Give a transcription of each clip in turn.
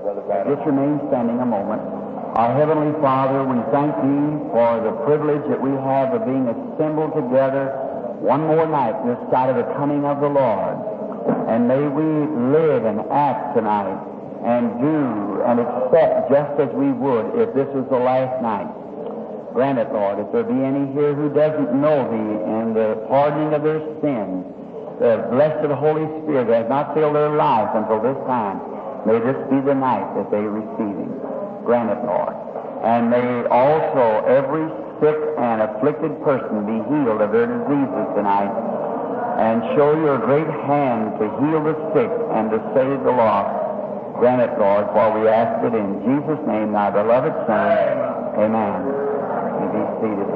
Just remain standing a moment. Our Heavenly Father, we thank Thee for the privilege that we have of being assembled together one more night this side of the coming of the Lord. And may we live and act tonight and do and accept just as we would if this was the last night. Grant it, Lord, if there be any here who doesn't know Thee and the pardoning of their sins, the blessed Holy Spirit has not filled their lives until this time, may this be the night that they receive Him. Grant it, Lord. And may also every sick and afflicted person be healed of their diseases tonight, and show Your great hand to heal the sick and to save the lost. Grant it, Lord, for we ask it in Jesus' name, Thy beloved Son. Amen. You be seated.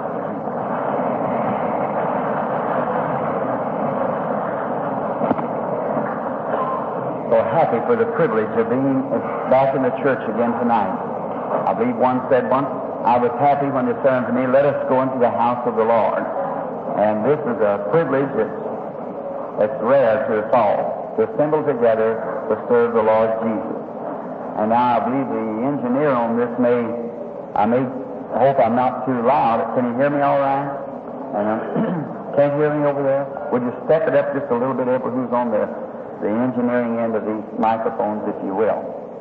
So happy for the privilege of being back in the church again tonight. I believe one said once, I was happy when they said unto me, let us go into the house of the Lord. And this is a privilege that's rare to us all, to assemble together to serve the Lord Jesus. And now I believe the engineer on this I hope I'm not too loud. Can you hear me all right? And can't hear me over there? Would you step it up just a little bit, April, who's on the engineering end of these microphones, if you will.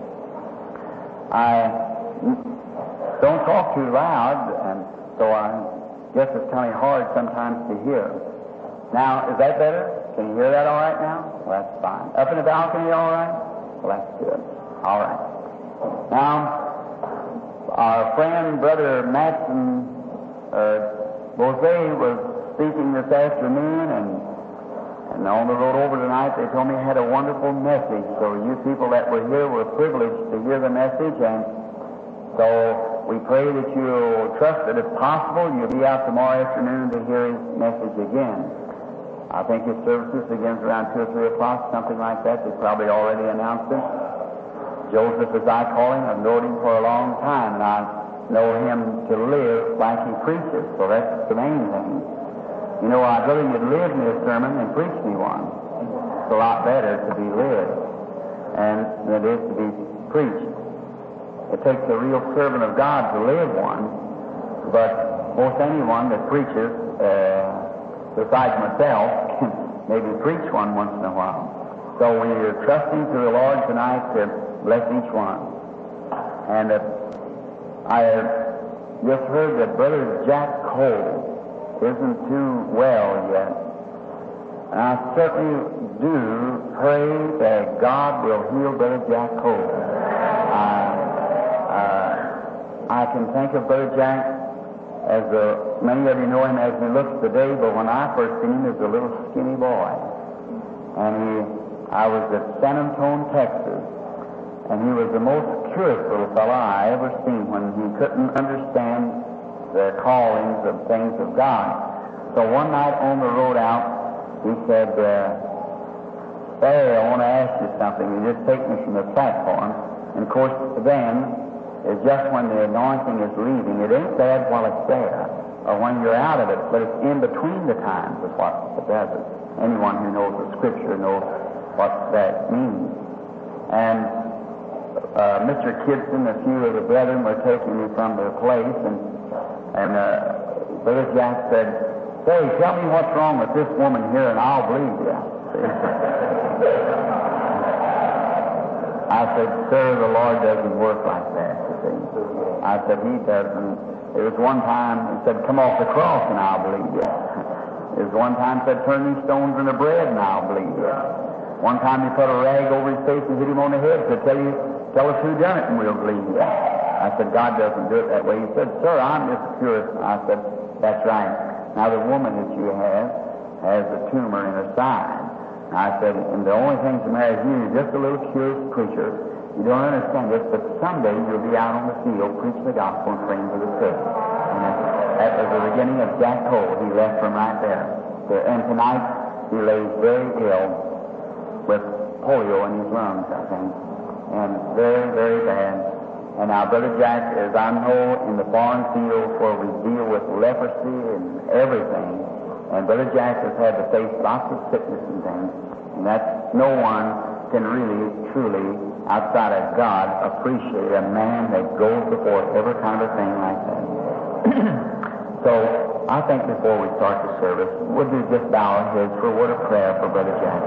I don't talk too loud, and so I guess it's kind of hard sometimes to hear. Now, is that better? Can you hear that all right now? Well, that's fine. Up in the balcony all right? Well, that's good. All right. Now, our friend, Brother Matson Bose was speaking this afternoon, and on the road over tonight, they told me he had a wonderful message. So you people that were here were privileged to hear the message, and so we pray that you'll trust that if possible, you'll be out tomorrow afternoon to hear his message again. I think his services begins around 2 or 3 o'clock, something like that. They've probably already announced it. Joseph, as I call him, I've known him for a long time, and I know him to live like he preaches, so that's the main thing. You know, I'd rather you'd live me a sermon than preach me one. It's a lot better to be lived than it is to be preached. It takes a real servant of God to live one, but most anyone that preaches, besides myself, can maybe preach one once in a while. So we are trusting to the Lord tonight to bless each one. And I just heard that Brother Jack Cole isn't too well yet. And I certainly do pray that God will heal Brother Jack Cole. I can think of Brother Jack as many of you know him as he looks today, but when I first seen him as a little skinny boy. And I was at San Antonio, Texas, and he was the most curious little fellow I ever seen when he couldn't understand the callings of things of God. So one night on the road out, he said, "Hey, I want to ask you something." He just take me from the platform. And of course, then, it's just when the anointing is leaving. It ain't bad while it's there, or when you're out of it, but it's in between the times is what it does. Anyone who knows the Scripture knows what that means. And Mr. Kidson, a few of the brethren were taking me from their place, and Brother Jack said, "Say, tell me what's wrong with this woman here, and I'll believe you." I said, "Sir, the Lord doesn't work like that, you see." I said, "He doesn't." There was one time he said, "Come off the cross, and I'll believe you." There was one time he said, "Turn these stones into bread, and I'll believe you." One time he put a rag over his face and hit him on the head, said, "Tell us who done it, and we'll believe you." I said, "God doesn't do it that way." He said, "Sir, I'm just curious." I said, "That's right. Now the woman that you have has a tumor in her side." I said, "And the only thing to marry you is just a little curious preacher. You don't understand this, but someday you'll be out on the field preaching the gospel and praying for the sick." And that was the beginning of Jack Cole. He left from right there. And tonight he lays very ill with polio in his lungs, I think, and very, very bad. And now, Brother Jack, as I know, in the foreign field where we deal with leprosy and everything, and Brother Jack has had to face lots of sickness and things, and that no one can really, truly, outside of God, appreciate a man that goes before every kind of a thing like that. So, I think before we start the service, we'll just bow our heads for a word of prayer for Brother Jack.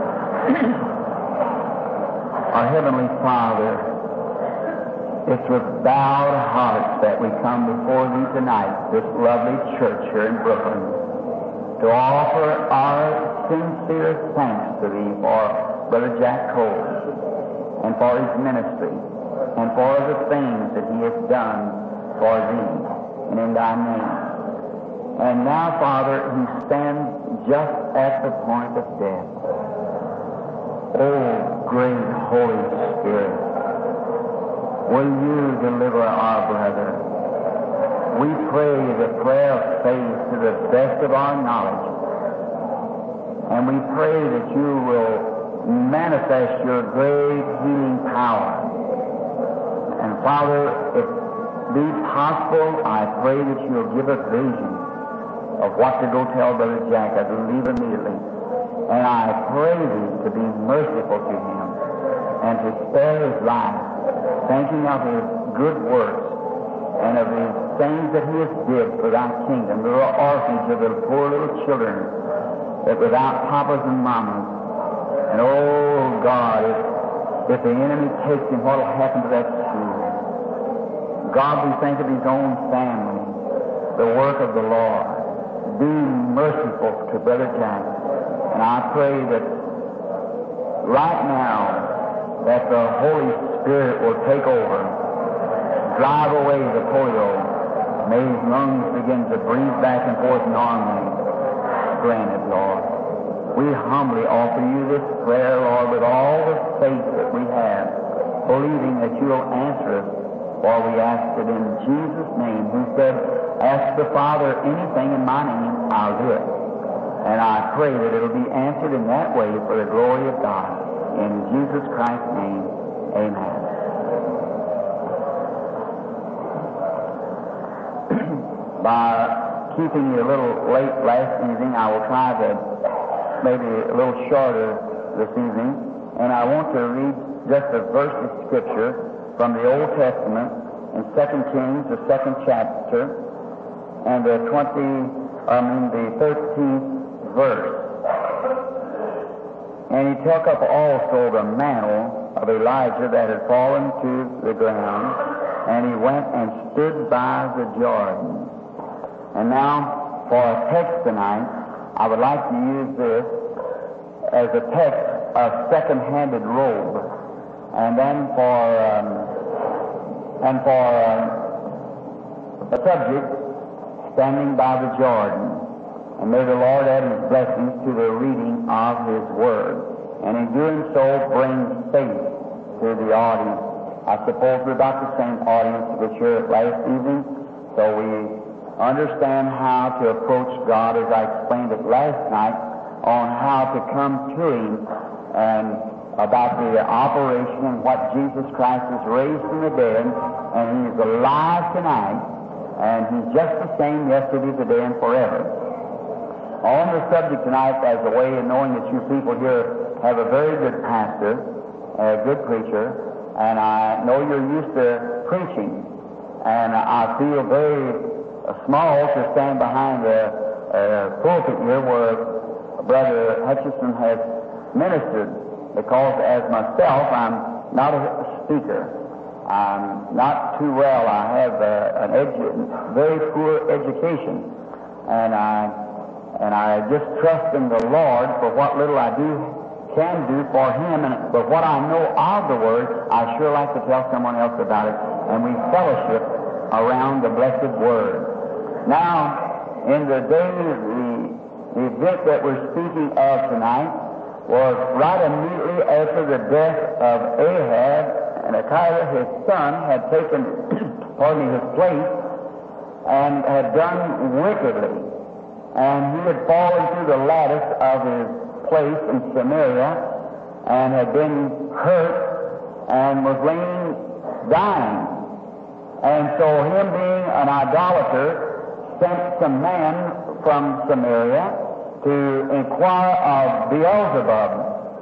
Our Heavenly Father, it's with bowed hearts that we come before Thee tonight, this lovely church here in Brooklyn, to offer our sincere thanks to Thee for Brother Jack Cole and for his ministry and for the things that he has done for Thee and in Thy name. And now, Father, he stands just at the point of death. Oh, great Holy Spirit, will You deliver our brother? We pray the prayer of faith to the best of our knowledge. And we pray that You will manifest Your great healing power. And Father, if be possible, I pray that You'll give us vision of what to go tell Brother Jack. I believe immediately. And I pray Thee to be merciful to him and to spare his life, thinking of his good works and of his things that he has did for Thy kingdom, the orphanage of the poor little children that without papas and mamas. And oh God, if the enemy takes him, what will happen to that school? God, we think of his own family, the work of the Lord. Be merciful to Brother Jack. And I pray that right now that the Holy Spirit will take over, drive away the polio. May his lungs begin to breathe back and forth normally. Grant it, Lord. We humbly offer You this prayer, Lord, with all the faith that we have, believing that You will answer us, for we ask it in Jesus' name, who said, ask the Father anything in My name, I'll do it. And I pray that it'll be answered in that way for the glory of God. In Jesus Christ's name, amen. By keeping you a little late last evening, I will try to maybe a little shorter this evening. And I want to read just a verse of Scripture from the Old Testament in 2 Kings, the 2nd chapter, and the 13th verse. And he took up also the mantle of Elijah that had fallen to the ground, and he went and stood by the Jordan. And now, for a text tonight, I would like to use this as a text of second-handed robe, and then for a subject, standing by the Jordan. And may the Lord add His blessings to the reading of His Word. And in doing so, bring faith to the audience. I suppose we're about the same audience which here last evening, so we understand how to approach God, as I explained it last night, on how to come to Him and about the operation and what Jesus Christ is raised from the dead, and He's alive tonight, and He's just the same yesterday, today, and forever. On the subject tonight, as a way of knowing that you people here have a very good pastor, a good preacher, and I know you're used to preaching, and I feel very small to stand behind the pulpit here where Brother Hutchison has ministered, because as myself, I'm not a speaker. I'm not too well. I have very poor education, and I just trust in the Lord for what little I can do for Him. But what I know of the Word, I sure like to tell someone else about it, and we fellowship around the blessed Word. Now, in the day, the event that we're speaking of tonight was right immediately after the death of Ahab, and Achiah, his son, had taken his place and had done wickedly. And he had fallen through the lattice of his place in Samaria and had been hurt and was laying dying. And so him being an idolater sent some men from Samaria to inquire of Beelzebub,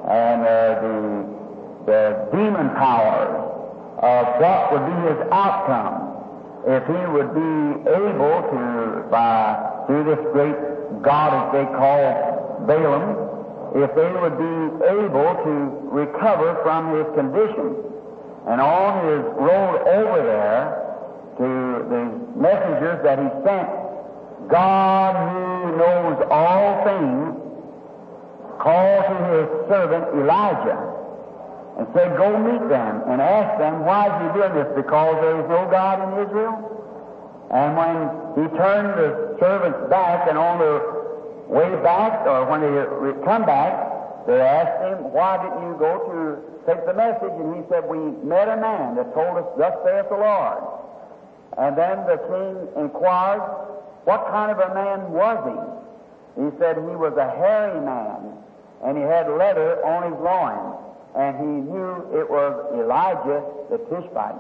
and the demon powers of what would be his outcome if he would be able to, through this great god as they call Balaam, if they would be able to recover from his condition. And on his road over there to the messengers that he sent, God who knows all things called to his servant Elijah and said, go meet them and ask them, why is he doing this? Because there is no God in Israel? And when he turned the servants back, and on the way back, or when they come back, they asked him, why didn't you go to take the message? And he said, we met a man that told us, thus saith the Lord. And then the king inquired, what kind of a man was he? He said he was a hairy man, and he had leather on his loins, and he knew it was Elijah the Tishbite.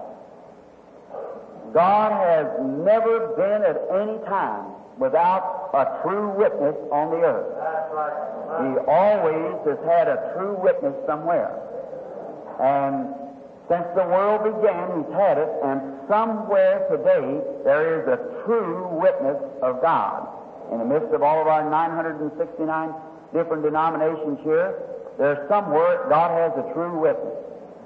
God has never been at any time without a true witness on the earth. He always has had a true witness somewhere. And since the world began, he's had it, and somewhere today there is a true witness of God. In the midst of all of our 969 different denominations here, there's somewhere God has a true witness.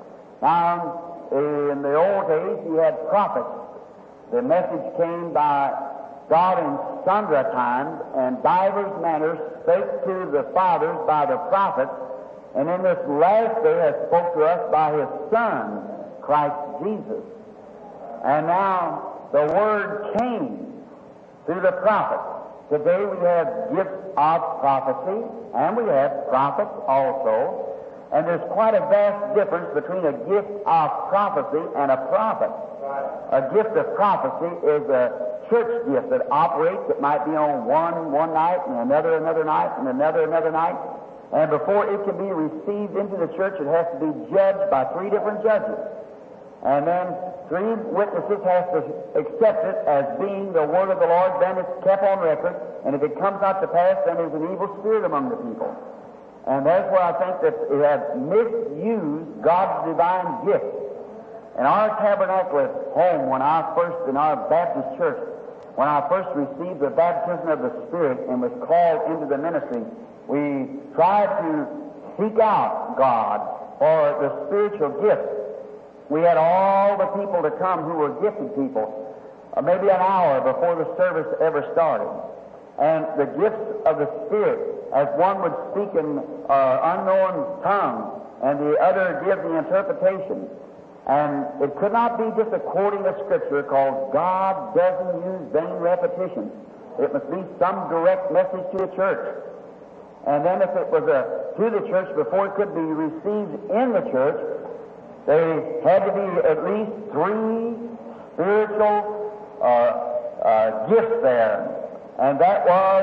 Now, in the old days, he had prophets. The message came by God in sundry times and divers manners spake to the fathers by the prophets, and in this last day has spoke to us by his Son, Christ Jesus. And now the Word came through the prophets. Today we have gifts of prophecy, and we have prophets also. And there's quite a vast difference between a gift of prophecy and a prophet. A gift of prophecy is a church gift that operates. It might be on one night, and another night, and another night. And before it can be received into the church, it has to be judged by 3 different judges. And then 3 witnesses have to accept it as being the word of the Lord. Then it's kept on record. And if it comes not to pass, then there's an evil spirit among the people. And that's where I think that it has misused God's divine gift. In our tabernacle at home, in our Baptist church, when I first received the baptism of the Spirit and was called into the ministry, we tried to seek out God for the spiritual gift. We had all the people to come who were gifted people, maybe an hour before the service ever started. And the gifts of the Spirit, as one would speak in unknown tongue, and the other give the interpretation. And it could not be just a quoting of Scripture, because God doesn't use vain repetitions. It must be some direct message to the church. And then if it was to the church, before it could be received in the church, there had to be at least 3 spiritual gifts there. And that was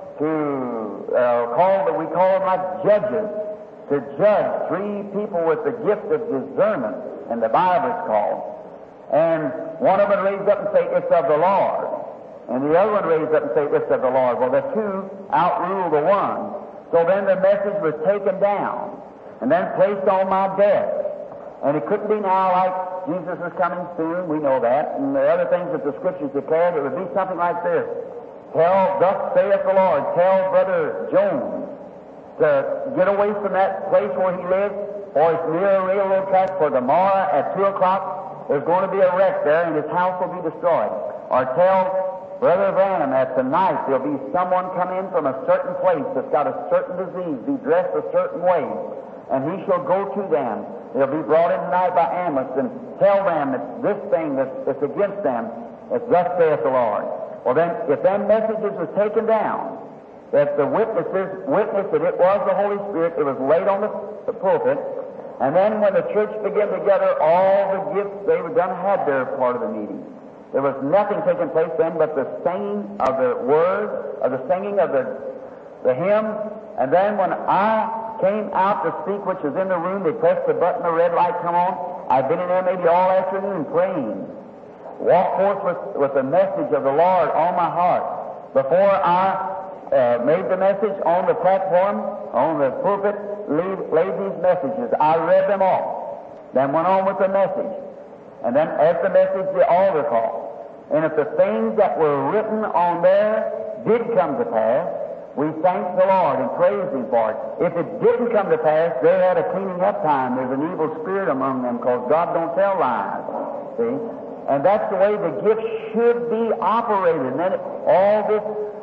we call them like judges, to judge 3 people with the gift of discernment, and the Bible is called. And one of them raised up and say, it's of the Lord. And the other one raised up and say, it's of the Lord. Well, the 2 outruled the one. So then the message was taken down and then placed on my desk. And it couldn't be now like Jesus is coming soon, we know that, and the other things that the Scriptures declared. It would be something like this. Thus saith the Lord, tell Brother Jones to get away from that place where he lives, or it's near a railroad track, for tomorrow at 2 o'clock there's going to be a wreck there and his house will be destroyed. Or tell Brother Branham that tonight there'll be someone come in from a certain place that's got a certain disease, be dressed a certain way, and he shall go to them. They'll be brought in tonight by ambulance, and tell them that this thing that's against them is thus saith the Lord. Well then, if them messages was taken down, that the witnesses witnessed that it was the Holy Spirit, it was laid on the pulpit, and then when the church began together, all the gifts they were done had their part of the meeting. There was nothing taking place then but the singing of the word, or the singing of the hymn, and then when I came out to speak, which was in the room, they pressed the button, the red light come on. I've been in there maybe all afternoon praying. Walked forth with the message of the Lord on my heart. Before I made the message on the platform, on the pulpit, laid these messages. I read them all. Then went on with the message. And then after the message, the altar call. And if the things that were written on there did come to pass, we thank the Lord and praise Him for it. If it didn't come to pass, they had a cleaning up time. There's an evil spirit among them because God don't tell lies. See? And that's the way the gift should be operated. And then all this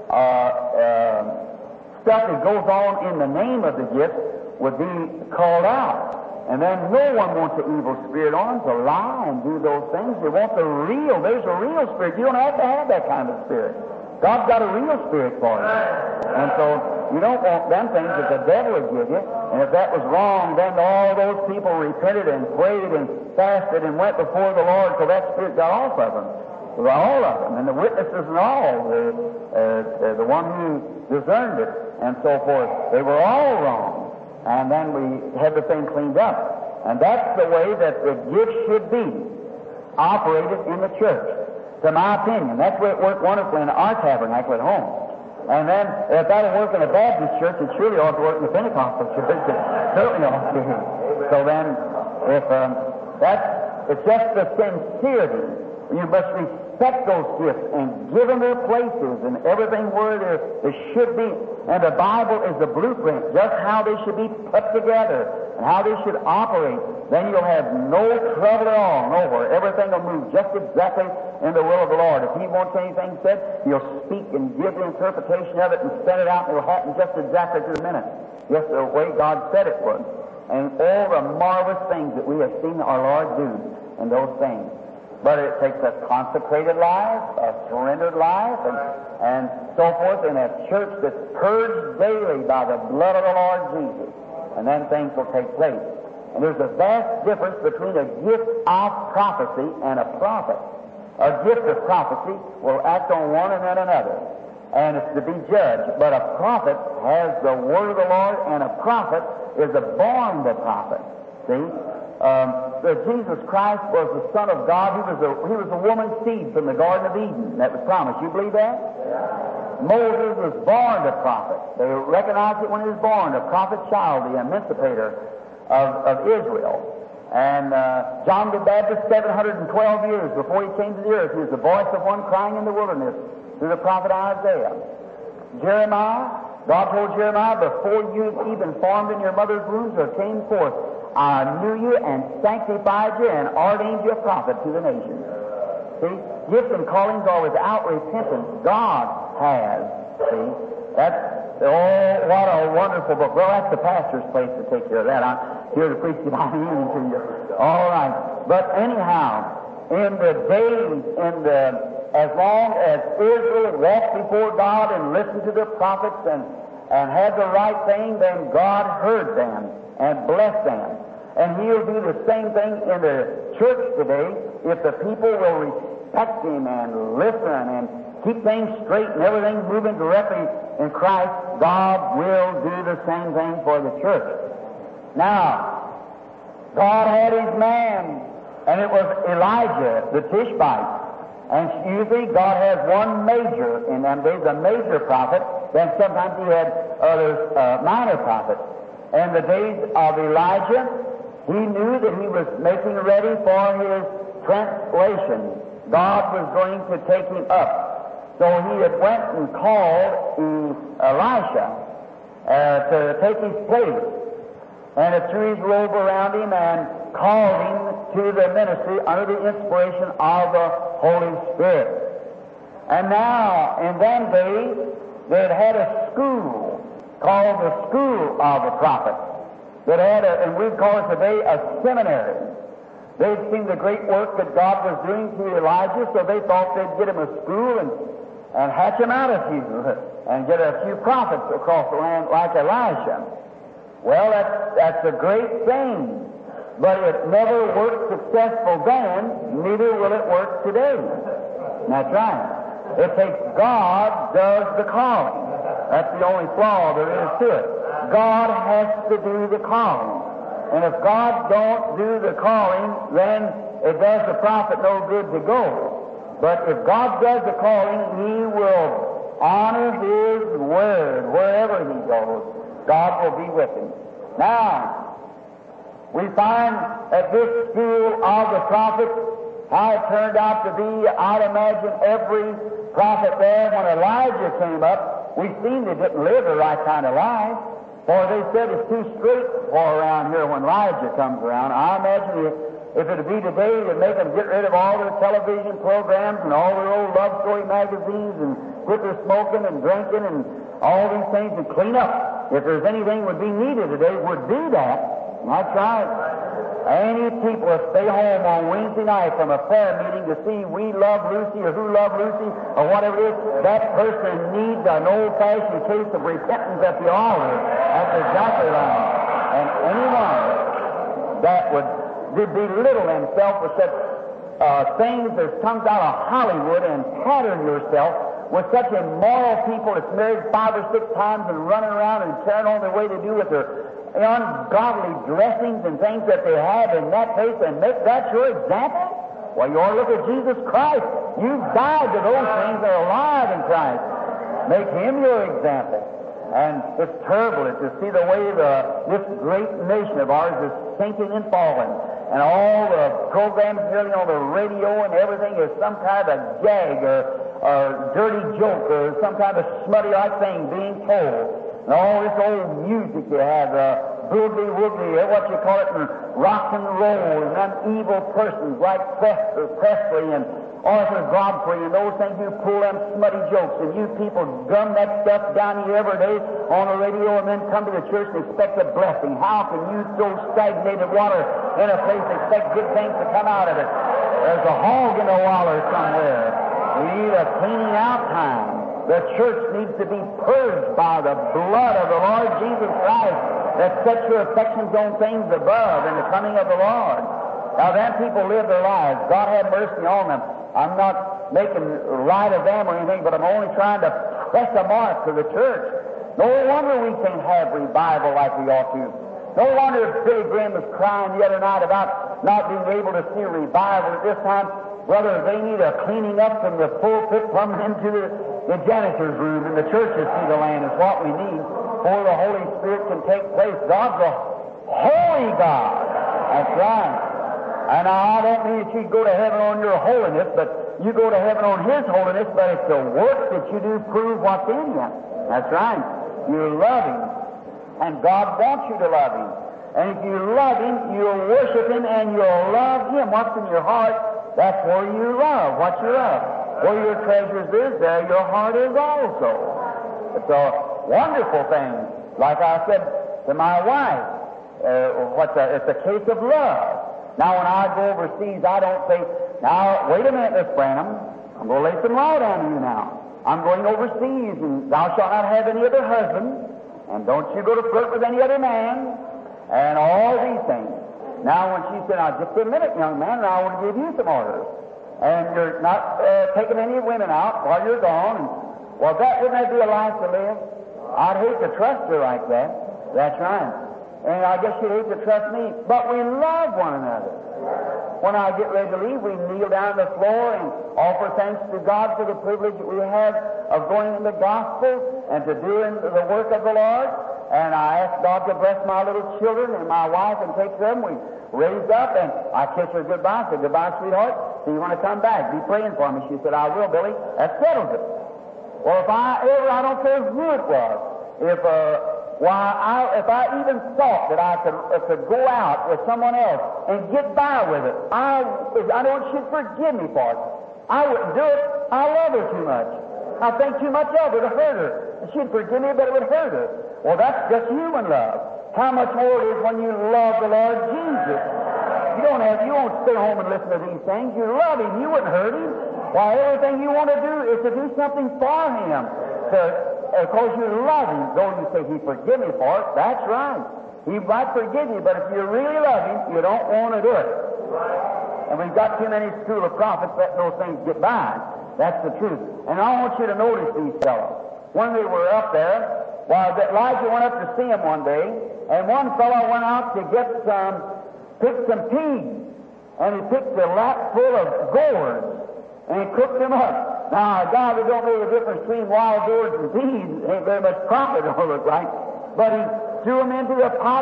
stuff that goes on in the name of the gift would be called out. And then no one wants the evil spirit on to lie and do those things. They want the real. There's a real spirit. You don't have to have that kind of spirit. God's got a real spirit for you. And so you don't want them things that the devil would give you. And if that was wrong, then all those people repented and prayed and fasted and went before the Lord till that spirit got off of them. All of them. And the witnesses and all, the one who discerned it and so forth, they were all wrong. And then we had the thing cleaned up. And that's the way that the gift should be operated in the church, to my opinion. That's where it worked wonderfully in our tabernacle at home. And then, if that would work in a Baptist church, it surely ought to work in a Pentecostal church. It certainly ought to. So then, if it's just the sincerity. You must respect those gifts and give them their places and everything where there should be. And the Bible is the blueprint, just how they should be put together and how they should operate. Then you'll have no trouble at all, nowhere. Everything will move just exactly in the will of the Lord. If He wants anything said, He'll speak and give the interpretation of it and send it out, and it'll happen just exactly to the minute, just the way God said it would. And all the marvelous things that we have seen our Lord do in those things. But it takes a consecrated life, a surrendered life, and so forth, in a church that's purged daily by the blood of the Lord Jesus. And then things will take place. And there's a vast difference between a gift of prophecy and a prophet. A gift of prophecy will act on one and then another, and it's to be judged. But a prophet has the word of the Lord, and a prophet is born the prophet. See? Jesus Christ was the Son of God. He was a woman's seed from the Garden of Eden that was promised. You believe that? Yeah. Moses was born a prophet. They recognized it when he was born, a prophet child, the emancipator of Israel. And John the Baptist, 712 years before he came to the earth, he was the voice of one crying in the wilderness through the prophet Isaiah. Jeremiah, God told Jeremiah, before you even formed in your mother's womb, or came forth, I knew you and sanctified you and ordained you a prophet to the nations. See, gifts and callings are without repentance. God has. See, what a wonderful book. Well, that's the pastor's place to take care of that. I'm here to preach divine healing to you. All right. But anyhow, in the days, as long as Israel walked before God and listened to the prophets and had the right thing, then God heard them and blessed them. And He'll do the same thing in the church today if the people will respect Him and listen and keep things straight and everything moving directly in Christ. God will do the same thing for the church. Now, God had His man, and it was Elijah, the Tishbite. And usually God has one major in them. There's a major prophet, then sometimes He had others minor prophets. In the days of Elijah, he knew that he was making ready for his translation. God was going to take him up. So he had went and called Elisha to take his place, and threw his robe around him and called him to the ministry under the inspiration of the Holy Spirit. And now, in them days, they had a school called the School of the Prophet. That had and we call it today a seminary. They'd seen the great work that God was doing through Elijah, so they thought they'd get him a school and hatch him out a few and get a few prophets across the land like Elijah. Well, that's a great thing, but it never worked successful then, neither will it work today. That's right. It takes God does the calling. That's the only flaw there is to it. God has to do the calling. And if God don't do the calling, then it does the prophet no good to go. But if God does the calling, He will honor His word wherever He goes. God will be with him. Now, we find that this school of the prophets, how it turned out to be, I'd imagine every prophet there, when Elijah came up, we seen they didn't live the right kind of life. For they said it's too straight for around here when Elijah comes around. I imagine if it would be today, they'd make them get rid of all their television programs and all their old love story magazines and quit their smoking and drinking and all these things and clean up. If there's anything would be needed today, would do that. That's right. Any people that stay home on Wednesday night from a prayer meeting to see We Love Lucy or Who Loved Lucy or whatever it is, that person needs an old-fashioned case of repentance at the altar. That's exactly right. And anyone that would belittle himself with such things that comes out of Hollywood and pattern yourself with such immoral people that's married 5 or 6 times and running around and carrying on their way to do with their ungodly dressings and things that they have in that place and make that your example? Well, you ought to look at Jesus Christ. You've died to those things that are alive in Christ. Make Him your example. And it's terrible to see the way this great nation of ours is sinking and falling. And all the programs nearly on the radio and everything is some kind of a gag or dirty joke or some kind of smutty-like thing being told. And all this old music you have, boogly-woogly, what you call it, and rock and roll, and them evil persons like Presley and Arthur Godfrey and those things, you pull them smutty jokes, and you people gum that stuff down here every day on the radio and then come to the church and expect a blessing. How can you throw stagnated water in a place and expect good things to come out of it? There's a hog in the water somewhere. We need a cleaning out time. The church needs to be purged by the blood of the Lord Jesus Christ that sets your affections on things above in the coming of the Lord. Now, then people live their lives. God have mercy on them. I'm not making light of them or anything, but I'm only trying to press a mark to the church. No wonder we can't have revival like we ought to. No wonder Billy Graham was crying the other night about not being able to see revival at this time. Brother, they need a cleaning up from the pulpit plumb into the janitor's room, and the church is see the land is what we need before the Holy Spirit can take place. God's a holy God. That's right. And I don't mean that you go to heaven on your holiness, but you go to heaven on His holiness, but it's the work that you do prove what's in you. That's right. You love Him, and God wants you to love Him. And if you love Him, you'll worship Him, and you'll love Him. What's in your heart? That's where you love, what you love. Where your treasures is, there your heart is also. It's a wonderful thing. Like I said to my wife, it's a case of love. Now, when I go overseas, I don't say, now, wait a minute, Miss Branham, I'm going to lay some law down to you now. I'm going overseas, and thou shalt not have any other husband, and don't you go to flirt with any other man, and all these things. Now, when she said, now, just a minute, young man, and I want to give you some orders. And you're not taking any women out while you're gone. And, well, wouldn't that be a life to live? I'd hate to trust her like that. That's right. And I guess she'd hate to trust me. But we love one another. When I get ready to leave, we kneel down on the floor and offer thanks to God for the privilege that we have of going in the gospel and to doing the work of the Lord. And I ask God to bless my little children and my wife and take care of them. We raised up, and I kissed her goodbye. I said, goodbye, sweetheart. See you when I come back. Be praying for me. She said, I will, Billy. That settles it. Well, I don't care who it was. If I even thought that I could go out with someone else and get by with it, I know she'd forgive me for it. I wouldn't do it. I love her too much. I think too much of her to hurt her. She'd forgive me, but it would hurt her. Well, that's just human love. How much more it is when you love the Lord Jesus. You won't stay home and listen to these things. You love Him. You wouldn't hurt Him. Why, everything you want to do is to do something for Him. Because you love Him. Though you say He forgive me for it, that's right. He might forgive you, but if you really love Him, you don't want to do it. And we've got too many school of prophets letting those things get by. That's the truth. And I want you to notice these fellows. When they were up there, Elijah went up to see him one day, and one fellow went out to pick some peas, and he picked a lap full of gourds, and he cooked them up. Now, God, we don't know the difference between wild gourds and peas. Ain't very much profit, it don't look like. But he threw them into the pot,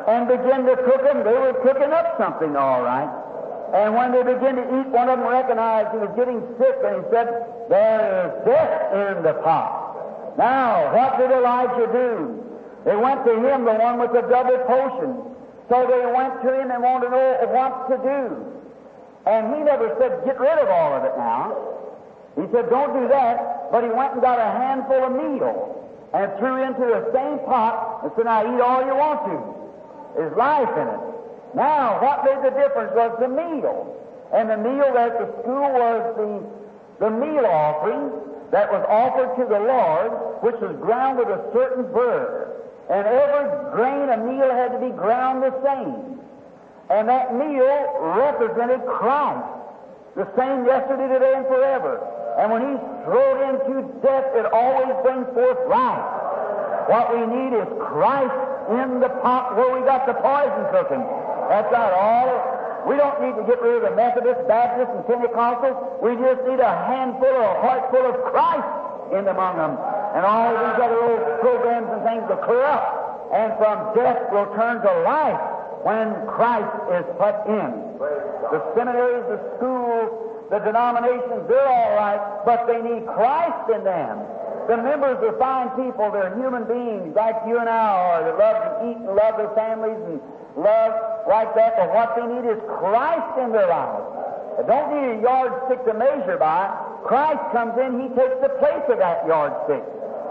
and began to cook them. They were cooking up something all right. And when they began to eat, one of them recognized he was getting sick, and he said, "There is death in the pot." Now, what did Elijah do? They went to him, the one with the double potion. So they went to him and wanted to know what to do. And he never said, "Get rid of all of it now." He said, "Don't do that." But he went and got a handful of meal and threw into the same pot and said, "Now eat all you want to. There's life in it." Now, what made the difference was the meal. And the meal at the school was the meal offering that was offered to the Lord, which was ground with a certain burr. And every grain of meal had to be ground the same. And that meal represented Christ, the same yesterday, today, and forever. And when He's thrown into death, it always brings forth life. What we need is Christ in the pot where we got the poison cooking. That's right. We don't need to get rid of the Methodist, Baptist, and Pentecostal. We just need a handful or a heartful of Christ in among them. And all these other old programs and things will clear up. And from death will turn to life when Christ is put in. The seminaries, the schools, the denominations, they're all right, but they need Christ in them. The members are fine people. They're human beings like you and I are that love to eat and love their families and love like that. But what they need is Christ in their lives. They don't need a yardstick to measure by. Christ comes in, He takes the place of that yardstick.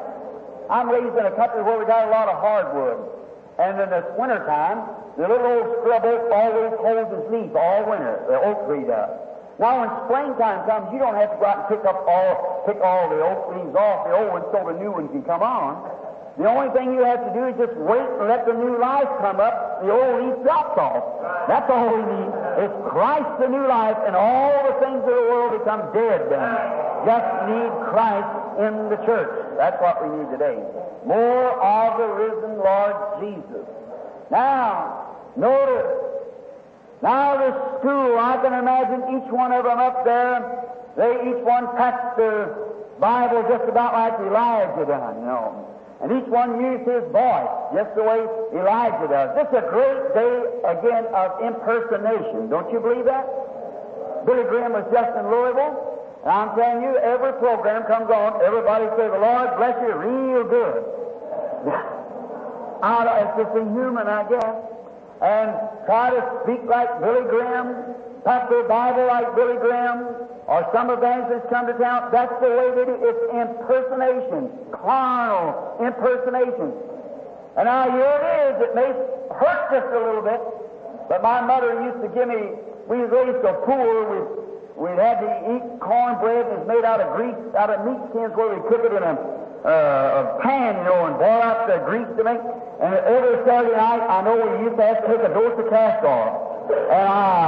I'm raised in a country where we got a lot of hardwood. And in this wintertime, the little old scrub oak always holds its leaf all winter. The oak tree does. Now, when springtime comes, you don't have to go out and pick all the oak leaves off the old ones so the new ones can come on. The only thing you have to do is just wait and let the new life come up. The old leaf drops off. That's all we need. It's Christ, the new life, and all the things of the world become dead then. Just need Christ in the church. That's what we need today. More of the risen Lord Jesus. Now, notice. Now the school, I can imagine each one of them up there, they each one packed their Bible just about like Elijah done, you know. And each one used his voice, just the way Elijah does. This is a great day, again, of impersonation. Don't you believe that? Billy Graham was just in Louisville, and I'm telling you, every program comes on, everybody says, "The Lord bless you real good." It's just inhuman, I guess. And try to speak like Billy Graham, pack their Bible like Billy Graham, or some evangelists come to town. That's the way they do. It's impersonation, carnal impersonation. And now here it is. It may hurt just a little bit, but my mother used to give me, we was raised so poor, we'd had to eat cornbread, and it's made out of grease, out of meat skins where we cook it in a pan, you know, and boil out the grease to make. And every Saturday night, I know we used to have to take a dose of castor oil. And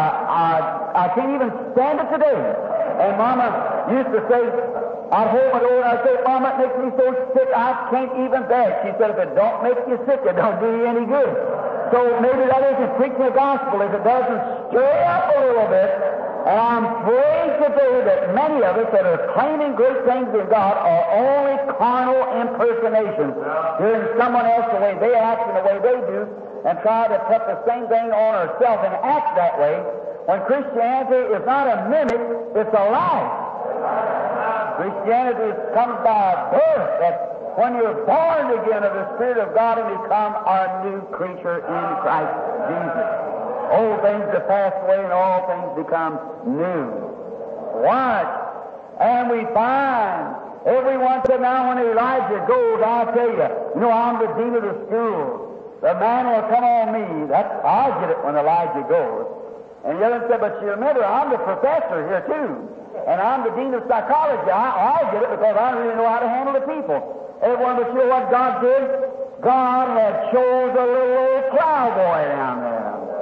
I can't even stand it today. And Mama used to say, I'd hold my door and I'd say, "Mama, it makes me so sick I can't even bear it." She said, "If it don't make you sick, it don't do you any good." So maybe that isn't preaching the gospel if it doesn't stir you up a little bit. And I'm afraid today that many of us that are claiming great things in God are only carnal impersonations, hearing someone else the way they act and the way they do, and try to put the same thing on ourselves and act that way, when Christianity is not a mimic, it's a life. Christianity comes by birth. That's when you're born again of the Spirit of God and become a new creature in Christ Jesus. Old things have passed away and all things become new. Watch. And we find everyone said, "Now when Elijah goes, I'll tell you, I'm the dean of the school. The man will come on me." I'll get it when Elijah goes. And the other said, "But you remember, I'm the professor here too. And I'm the dean of psychology. I'll get it because I really know how to handle the people." Everyone, but you know what God did? God had chose a little old plowboy down there.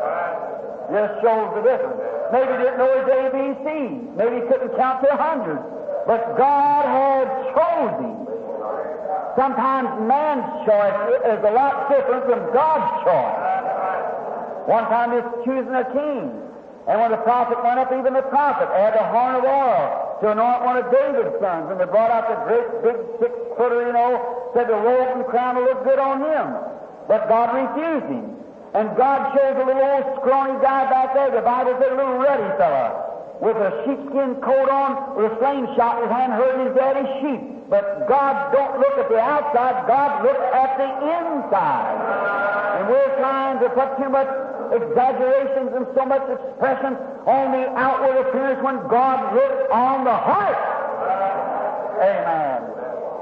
Just shows the difference. Maybe he didn't know his ABC. Maybe he couldn't count to 100. But God had chosen him. Sometimes man's choice is a lot different from God's choice. One time he was choosing a king. And when the prophet went up, even the prophet had a horn of oil to anoint one of David's sons. And they brought out the great big 6-footer, said the robe and crown will look good on him. But God refused him. And God shows a little old scrawny guy back there, the Bible said a little ruddy fella, with a sheepskin coat on, with a slingshot in his hand, herding his daddy's sheep. But God don't look at the outside, God looks at the inside. And we're trying to put too much exaggerations and so much expression on the outward appearance when God looks on the heart. Amen.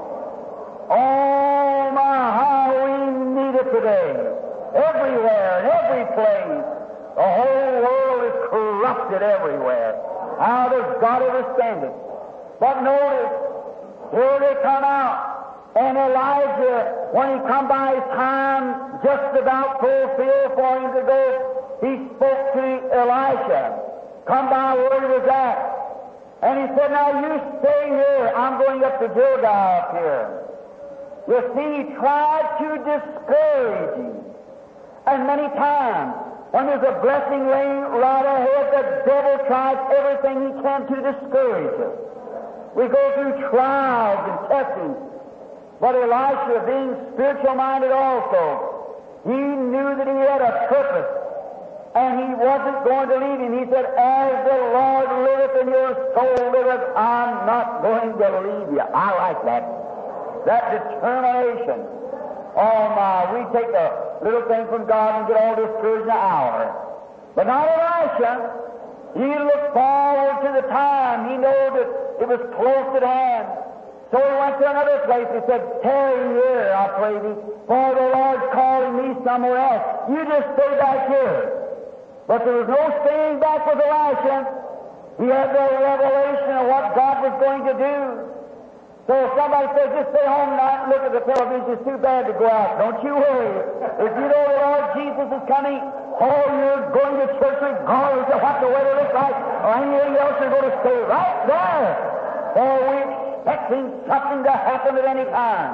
Oh my, how we need it today. Everywhere, in every place. The whole world is corrupted everywhere. How does God understand it? But notice, here they come out, and Elijah, when he come by his time just about fulfilled for him to go, he spoke to Elisha. Come by where he was at. And he said, now you stay here. I'm going up to Gilgal up here. You see, he tried to discourage him. And many times, when there's a blessing laying right ahead, the devil tries everything he can to discourage us. We go through trials and testings. But Elisha, being spiritual-minded also, he knew that he had a purpose, and he wasn't going to leave him. He said, as the Lord liveth and your soul liveth, I'm not going to leave you. I like that. That determination. Oh my, we take a little thing from God and get all discouraged in an hour. But not Elisha. He looked forward to the time. He knew that it was close at hand. So he went to another place. He said, tarry here, I pray thee, for the Lord's calling me somewhere else. You just stay back here. But there was no staying back with Elisha. He had the revelation of what God was going to do. So if somebody says, just stay home tonight and look at the television, it's too bad to go out. Don't you worry. If you know the Lord Jesus is coming, or you're going to church regardless of what the weather looks like, or anything else, you're going to stay right there. For we're expecting something to happen at any time.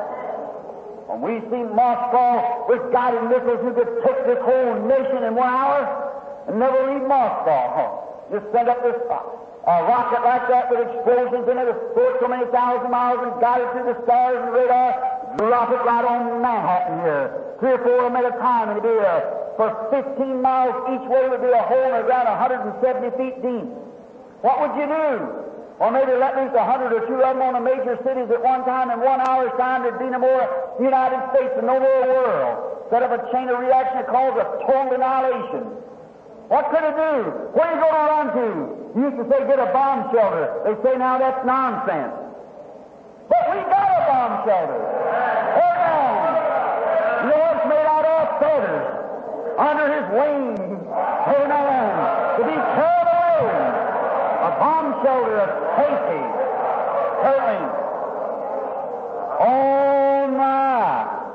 When we see Moscow with guided missiles who could take this whole nation in 1 hour and never leave Moscow. Just send up this a rocket like that with explosions in it, with so many thousand miles and guided through the stars and radar, drop it right on Manhattan here. 3 or 4 of them at a time, and it'd be for 15 miles each way would be a hole in the ground 170 feet deep. What would you do? Or maybe let loose 100 or 2 of them on the major cities at one time. In 1 hour's time, there'd be no more United States and no more world. Set up a chain of reaction that calls a total annihilation. What could it do? Where are you going to run to? You used to say get a bomb shelter. They say now that's nonsense. But we got a bomb shelter. Amen. You know it's made out of feathers under his wings. Amen. To be carried away. A bomb shelter of safety. Certainly. Oh my.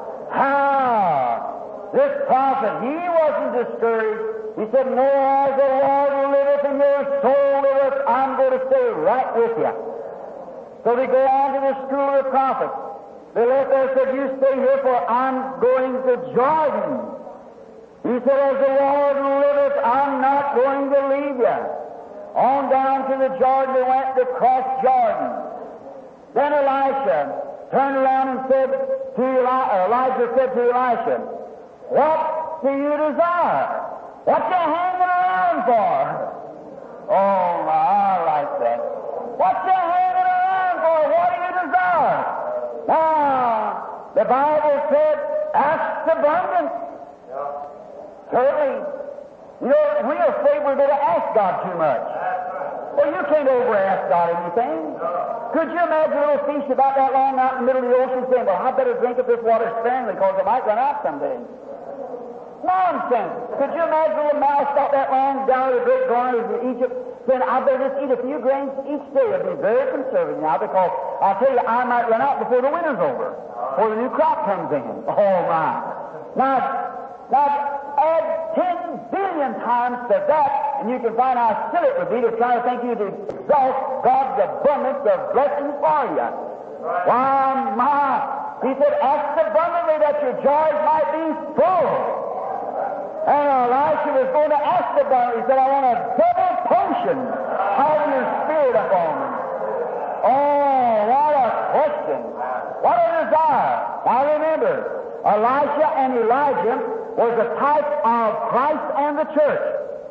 How? This prophet, he wasn't discouraged. He said, no, as the Lord liveth and your soul liveth, I'm going to stay right with you. So they go on to the school of the prophets. They left there and said, you stay here, for I'm going to Jordan. He said, as the Lord liveth, I'm not going to leave you. On down to the Jordan they went to cross Jordan. Then Elisha turned around and said to Elijah said to Elisha, what do you desire? What you hanging around for? Oh, I like that. What you hanging around for? What do you desire? Now, the Bible said, ask abundance. Certainly. You know, we're afraid we're going to ask God too much. Well, you can't over-ask God anything. Could you imagine a little fish about that long out in the middle of the ocean saying, well, I better drink of this water sparingly because it might run out someday? Nonsense. Could you imagine a little mouse about that long down to the great garden of Egypt saying, I better just eat a few grains each day? It'd be very conservative now because I'll tell you, I might run out before the winter's over, before the new crop comes in. Oh, my. Now add 10 billion times to that, and you can find how silly it would be to try to think you to exhaust God's abundance of blessings for you. Why, my. He said, ask abundantly that your joys might be full. And Elisha was going to ask about it. He said, I want a double portion of your spirit upon me. Oh, what a question. What a desire. Now remember, Elisha and Elijah was a type of Christ and the church.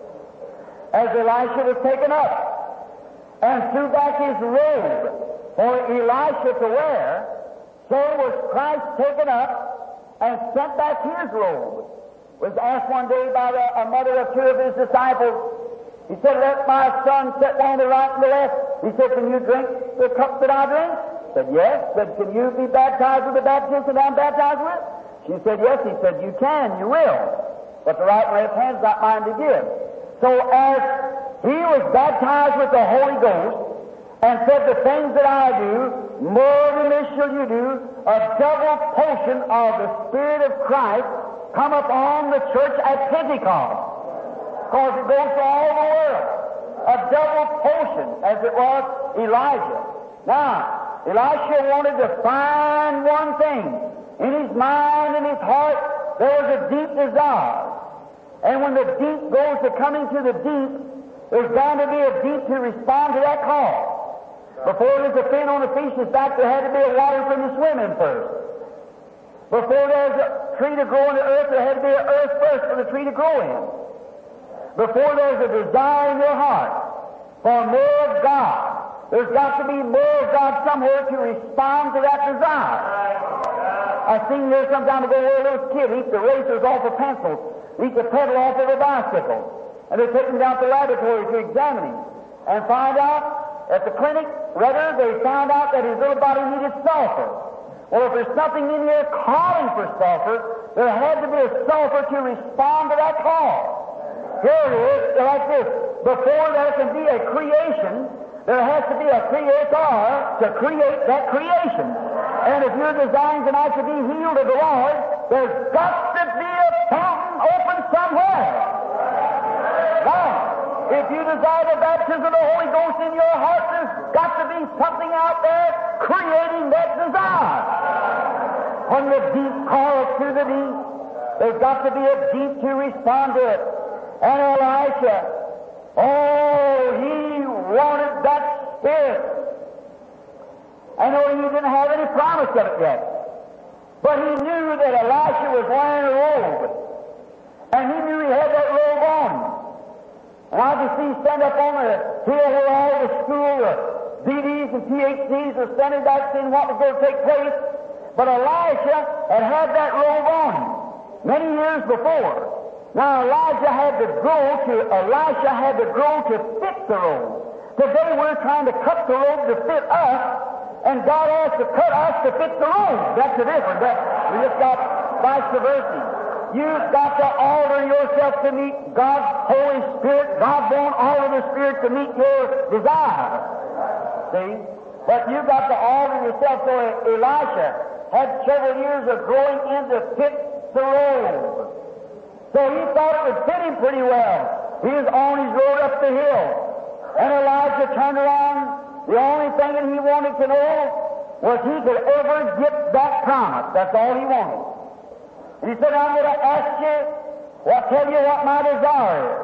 As Elisha was taken up and threw back his robe for Elisha to wear, so was Christ taken up and sent back his robe. Was asked one day by a mother of two of his disciples. He said, "Let my son sit down to the right and the left." He said, "Can you drink the cup that I drink?" He said, "Yes." He said, "Can you be baptized with the baptism that I'm baptized with?" She said, "Yes." He said, "You can, you will. But the right and left hand's not mine to give." So as he was baptized with the Holy Ghost and said, "The things that I do, more than this shall you do," a double portion of the Spirit of Christ come upon the church at Pentecost. Because it goes to all the world. A double portion, as it was Elijah. Now, Elisha wanted to find one thing. In his mind and his heart, there was a deep desire. And when the deep goes to coming to the deep, there's bound to be a deep to respond to that call. Before there's a fin on a fish's back, there had to be a water from the swimming first. Before there's a tree to grow in the earth, there had to be an earth first for the tree to grow in. Before there's a desire in your heart for more of God, there's got to be more of God somewhere to respond to that desire. I've seen there sometime ago where a little kid eats the racers off of pencils, eats the pedal off of a bicycle, and they take him down to the laboratory to examine him and find out at the clinic, rather, they found out that his little body needed sulfur. Well, if there's something in here calling for sulfur, there had to be a sulfur to respond to that call. Here it is, like this. Before there can be a creation, there has to be a creator to create that creation. And if you're designed tonight to be healed of the Lord, there's got to be a fountain open somewhere. Now, if you desire the baptism of the Holy Ghost in your heart, there's got to be something out there creating that desire. When the deep calls to the deep, there's got to be a deep to respond to it. And Elisha, he wanted that Spirit. I know he didn't have any promise of it yet. But he knew that Elisha was wearing a robe. And he knew he had that robe on. And I could see stand up on the hill where all the school, the BDs and PhDs were standing back seeing what was going to take place. But Elisha had that robe on him many years before. Now Elisha had to grow to fit the robe. Today we're trying to cut the robe to fit us, and God has to cut us to fit the robe. That's the difference. We just got vice versa. You've got to alter yourself to meet God's Holy Spirit. God won't alter the Spirit to meet your desire. See? But you've got to alter yourself. So Elisha had several years of growing in to fit the robe. So he thought it would fit him pretty well. He was on his road up the hill. And Elijah turned around. The only thing that he wanted to know was he could ever get that promise. That's all he wanted. And he said, "I'm going to ask you, tell you what my desire is.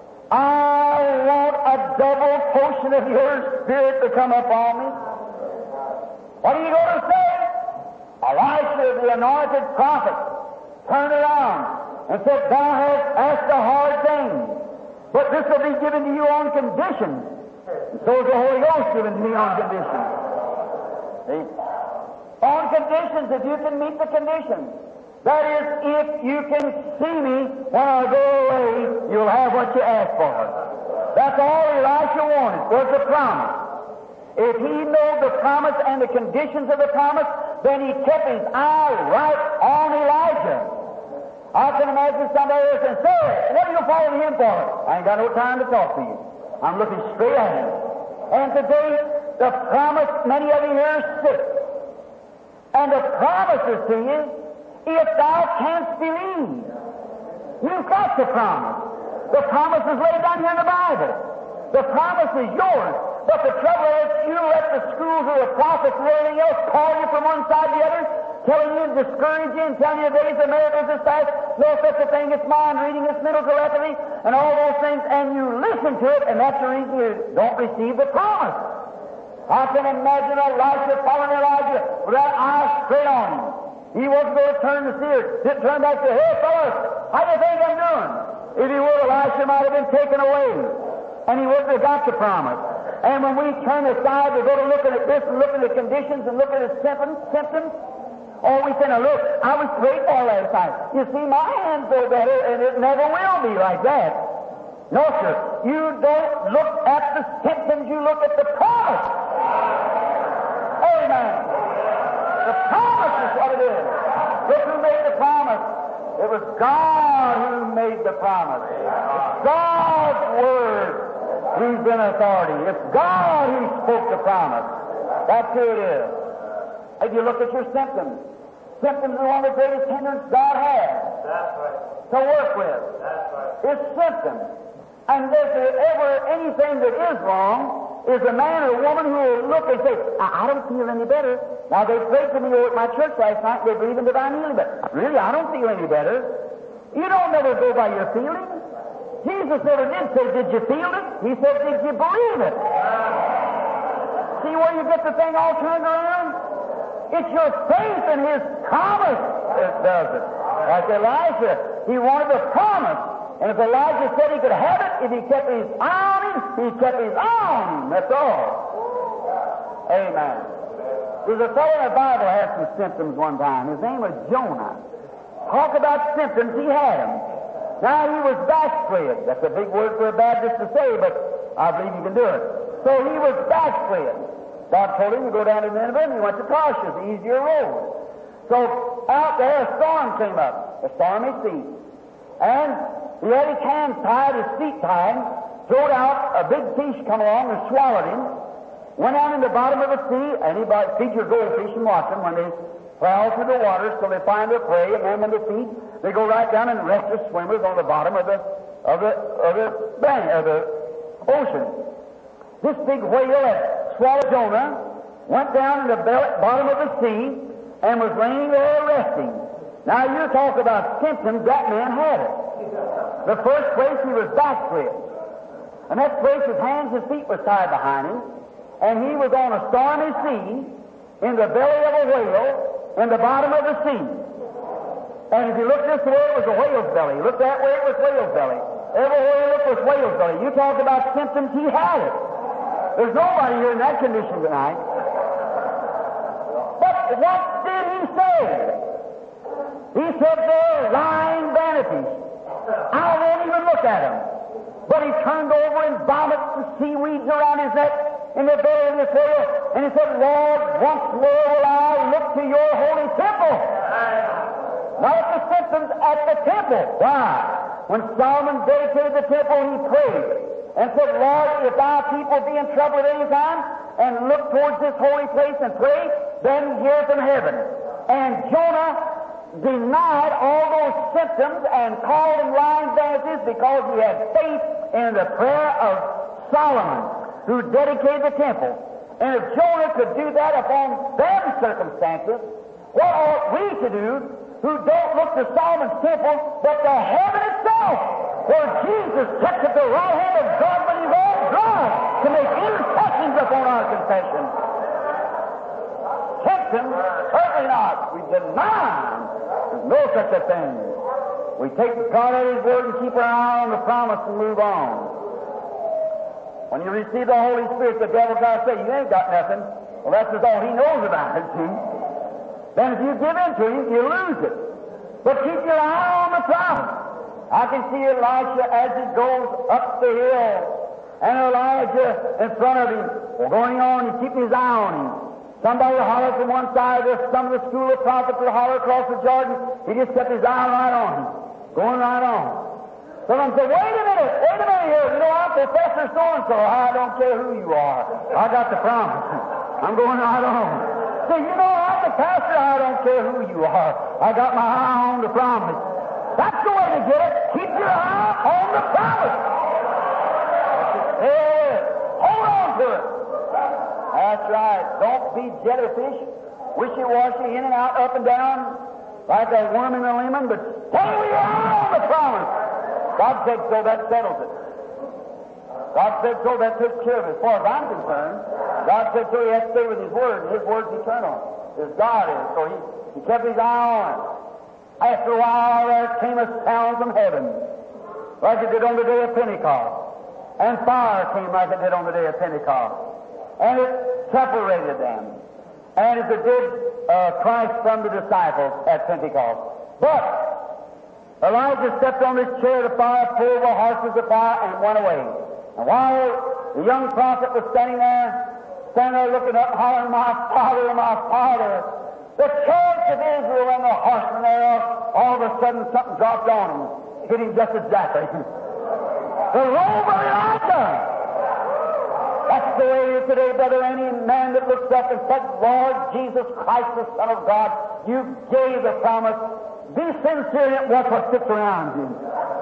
I want a double portion of your Spirit to come upon me." What are you going to say? Elisha, the anointed prophet, turned around and said, "Thou hast asked a hard thing, but this will be given to you on conditions. And so is the Holy Ghost given to me on conditions." See? On conditions, if you can meet the conditions. That is, if you can see me when I go away, you'll have what you ask for. That's all Elisha wanted, was the promise. If he knew the promise and the conditions of the promise, then he kept his eye right on Elijah. I can imagine somebody else saying, "Sir, what are you following him for?" I ain't got no time to talk to you. I'm looking straight at him. And today, the promise, many of you here are sick. And the promise is to you, if thou canst believe. You've got the promise. The promise is laid down here in the Bible. The promise is yours. But the trouble is, you let the schools of the prophets and everything else call you from one side to the other, telling you, discourage you, and telling you the days of miracles is past, no such a thing as mind reading, it's mental telepathy, and all those things, and you listen to it, and that's the reason you don't receive the promise. I can imagine Elisha following Elijah with that eye straight on him. He wasn't going to turn to see her. Didn't turn back to, "Hey, fellas, How do you think I'm doing? If he were, Elisha might have been taken away, and he wouldn't have got the promise. And when we turn aside to go to looking at this and looking at the conditions and looking at his symptoms, oh, we say, now look, I was prayed for last night. You see, my hands are better, and it never will be like that. No, sir. You don't look at the symptoms, you look at the promise. Amen. The promise is what it is. Look who made the promise. It was God who made the promise. It's God's Word who's in authority. It's God who spoke the promise. That's who it is. If you look at your symptoms, symptoms are one of the greatest hindrances God has to work with. It's symptoms. And if there's ever anything that is wrong, is a man or a woman who will look and say, I don't feel any better. Now, they prayed for me over at my church last night. They believe in divine healing, but really, I don't feel any better. You don't never go by your feelings. Jesus never did say, did you feel it? He said, did you believe it? See where you get the thing all turned around? It's your faith in His promise that does it. Like Elijah, he wanted a promise. And if Elijah said he could have it, if he kept his eye on him, he kept his eye on him. That's all. Amen. There's a fellow in the Bible who had some symptoms one time. His name was Jonah. Talk about symptoms, he had them. Now, he was backslid. That's a big word for a Baptist to say, but I believe you can do it. So he was backslid. God told him to go down to Nineveh, and he went to Tarshish, the easier road. So out there, a storm came up, a stormy sea. And he had his hands tied, his feet tied, throwed out, a big fish come along and swallowed him, went down in the bottom of the sea, and he feed your goldfish and watch them when they plow through the waters till they find their prey, and then when they feed, they go right down and rest the swimmers on the bottom of the ocean. This big whale that swallowed Jonah went down in the bottom of the sea and was laying there resting. Now you talk about symptoms, that man had it. The first place he was backslid. The next place his hands and feet were tied behind him, and he was on a stormy sea in the belly of a whale in the bottom of the sea. And if you look this way, it was a whale's belly. Look that way, it was whale's belly. Everywhere you look was whale's belly. You talk about symptoms, he had it. There's nobody here in that condition tonight. But what did he say? He said they're lying vanities. I won't even look at him. But he turned over and vomited the seaweeds around his neck in the belly of this whale, and he said, Lord, once more will I look to your holy temple. Not at the symptoms, at the temple. Why? When Solomon dedicated the temple, he prayed and said, Lord, if thy people be in trouble at any time, and look towards this holy place and pray, then hear from heaven. And Jonah denied all those symptoms and called them lying vanities because he had faith in the prayer of Solomon, who dedicated the temple. And if Jonah could do that upon them circumstances, what ought we to do who don't look to Solomon's temple but to heaven itself, where Jesus sits at the right hand of God with his own blood to make intercessions upon our confession? Symptoms? Certainly not. We deny them. There's no such a thing. We take God at His word and keep our eye on the promise and move on. When you receive the Holy Spirit, the devil tries to say, you ain't got nothing. Well, that's just all he knows about it, see? Then if you give in to him, you lose it. But keep your eye on the promise. I can see Elisha as he goes up the hill, and Elijah in front of him, going on, he's keeping his eye on him. Somebody will holler from one side, there's some of the school of prophets will holler across the Jordan. He just kept his eye right on him, going right on. Someone said, wait a minute here. You know, I'm Professor so-and-so. I don't care who you are. I got the promise. I'm going right on. Say, you know, I'm the pastor. I don't care who you are. I got my eye on the promise. That's the way to get it. Keep your eye on the promise. Yeah. Hold on to it. That's right. Don't be jellyfish, wishy-washy, in and out, up and down, like a worm in a lemon, but stay with your eye on the promise. God said so, that settles it. God said so, that took care of it. As far as I'm concerned, God said so, he has to stay with His Word, and His Word's eternal, as God is. So he kept his eye on it. After a while, there came a sound from heaven, like it did on the day of Pentecost. And fire came like it did on the day of Pentecost. And it separated them. And as it did Christ from the disciples at Pentecost. But Elijah stepped on his chair of fire, pulled the horses of fire, and went away. And while the young prophet was standing there looking up, hollering, "My Father, my Father," the chariots of Israel and the horsemen thereof, all of a sudden something dropped on him, hit him just exactly. The robe of Elijah. That's the way it is today, brother. Any man that looks up and said, "Lord Jesus Christ, the Son of God, you gave the promise. Be sincere in it, watch what sits around you."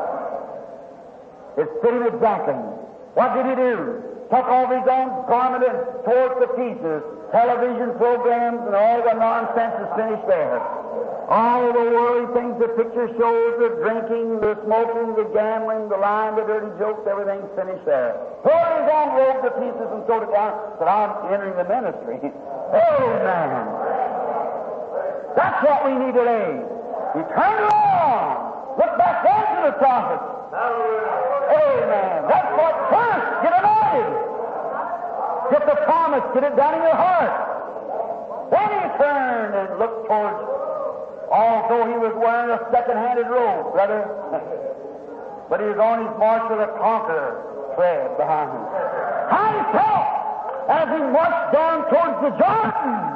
It fit him exactly. What did he do? Took off his own garment and tore it to pieces. Television programs and all the nonsense is finished there. All the worldly things, the picture shows, the drinking, the smoking, the gambling, the lying, the dirty jokes, everything's finished there. Tore his own robe to pieces and throwed it down. Said, "I'm entering the ministry." Amen. That's what we need today. You turn around. Look back there to the prophets. Amen. That's what first. Get anointed. Get the promise. Get it down in your heart. Then he turned and looked towards, although he was wearing a second-handed robe, brother, but he was on his march with a conqueror tread behind him. How he felt as he marched down towards the Jordan.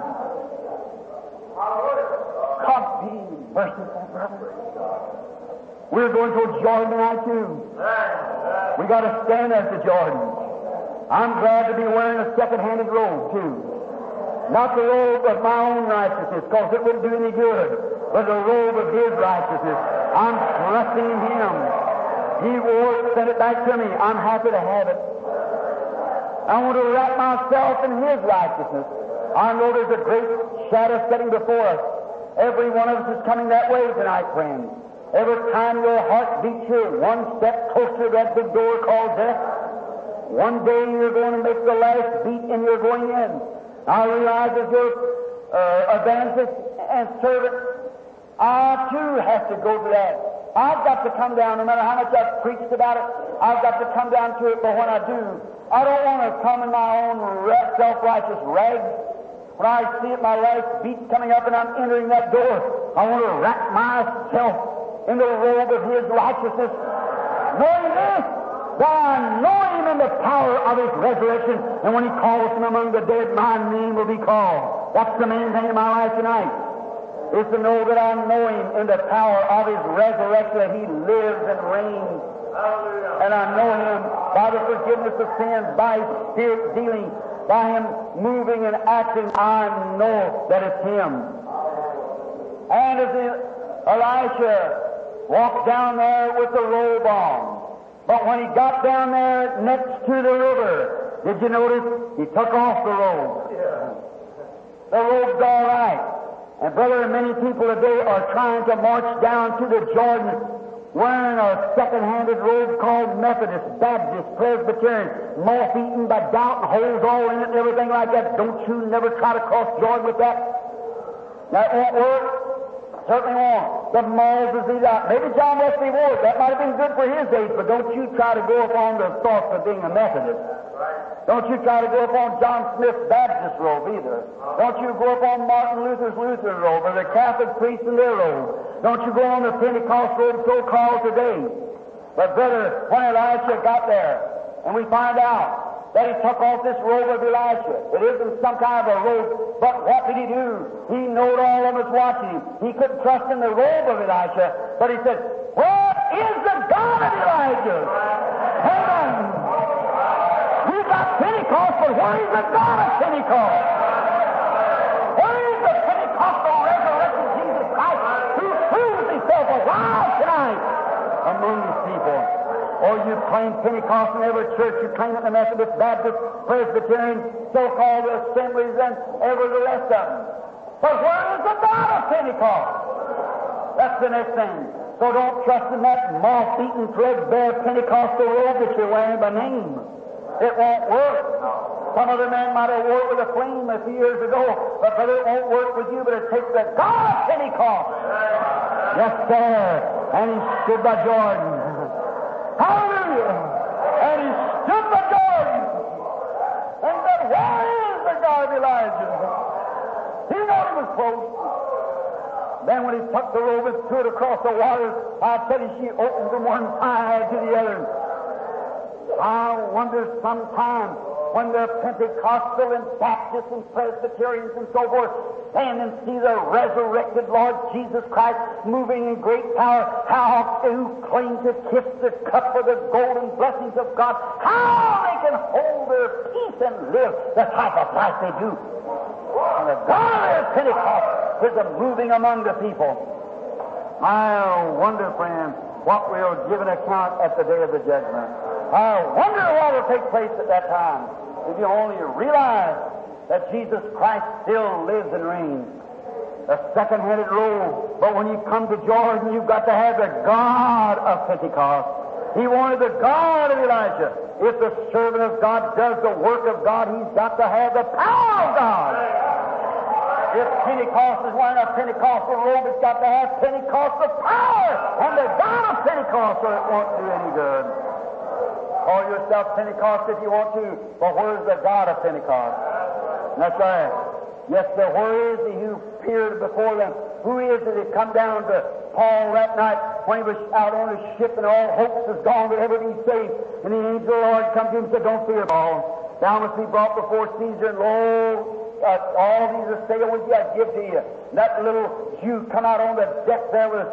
God be merciful, brother. We're going towards Jordan tonight, too. We got to stand at the Jordan. I'm glad to be wearing a second-handed robe, too. Not the robe of my own righteousness, because it wouldn't do any good, but the robe of His righteousness. I'm trusting in Him. He wore it, sent it back to me. I'm happy to have it. I want to wrap myself in His righteousness. I know there's a great shadow setting before us. Every one of us is coming that way tonight, friends. Every time your heart beats you one step closer to that big door called death, one day you're going to make the last beat and you're going in. I realize as your evangelist and servant, I too have to go to that. I've got to come down, no matter how much I've preached about it, I've got to come down to it, but when I do, I don't want to come in my own self-righteous rags. When I see it, my last beat coming up and I'm entering that door, I want to wrap myself in the robe of His righteousness, knowing this, that I know Him in the power of His resurrection, and when He calls Him among the dead, my name will be called. That's the main thing in my life tonight, is to know that I know Him in the power of His resurrection, that He lives and reigns. And I know Him by the forgiveness of sins, by His Spirit dealing, by Him moving and acting. I know that it's Him. And as Elisha walked down there with the robe on, but when he got down there next to the river, did you notice? He took off the robe. The robe's all right. And brother, many people today are trying to march down to the Jordan wearing a second-handed robe called Methodist, Baptist, Presbyterian, moth-eaten by doubt and holes all in it and everything like that. Don't you never try to cross Jordan with that. That won't work. Certainly won't. The Moses he got. Maybe John Wesley wore it. That might have been good for his age, but don't you try to go upon the thoughts of being a Methodist. Don't you try to go upon John Smith's Baptist robe either. Don't you go upon Martin Luther's Lutheran robe or the Catholic priests in their robe. Don't you go on the Pentecost robe so-called today. But brother, when Elisha got there, and we find out that he took off this robe of Elisha. It isn't some kind of a robe, but what did he do? He knowed all of us watching him. He couldn't trust in the robe of Elisha, but he said, "Where is the God of Elijah?" Heaven! We've got Pentecost, but where is the God of Pentecost? Where is the Pentecostal resurrected Jesus Christ who proves Himself alive tonight among His people? Or you claim Pentecost in every church, you claim it in the Methodist, Baptist, Presbyterian, so-called assemblies, and every the rest of them. But where is the God of Pentecost? That's the next thing. So don't trust in that moth-eaten, threadbare Pentecostal robe that you're wearing by name. It won't work. Some other man might have worked with a flame a few years ago, but brother, it won't work with you, but it takes the God of Pentecost. Yes, sir. And he stood by Jordan. Hallelujah. And he stood by Jordan. And said, where is the God of Elijah? He knew he was close. Then when he took the robe and threw it across the water, I tell you, she opened from one side to the other. I wonder sometimes when the Pentecostal and Baptists and Presbyterians and so forth stand and see the resurrected Lord Jesus Christ moving in great power, how who claim to kiss the cup of the golden blessings of God, how they can hold their peace and live the type of life they do. And the God of Pentecost is a moving among the people. I wonder, friends, what we'll give an account at the day of the judgment. I wonder what will take place at that time. If you only realize that Jesus Christ still lives and reigns. A second-handed robe. But when you come to Jordan, you've got to have the God of Pentecost. He wanted the God of Elijah. If the servant of God does the work of God, he's got to have the power of God. If Pentecost is wearing a Pentecostal robe, it's got to have Pentecostal power. And the God of Pentecost, or it won't do any good. Call yourself Pentecost if you want to, but where's the God of Pentecost? That's right. Yes, sir, where is he who appeared before them? Who is it that come down to Paul that night when he was out on his ship and all hopes was gone but everything saved? And the angel of the Lord come to him and said, don't fear, Paul. Thou must be brought before Caesar, and lo, all these are sail with you, I give to you. And that little Jew come out on the deck there with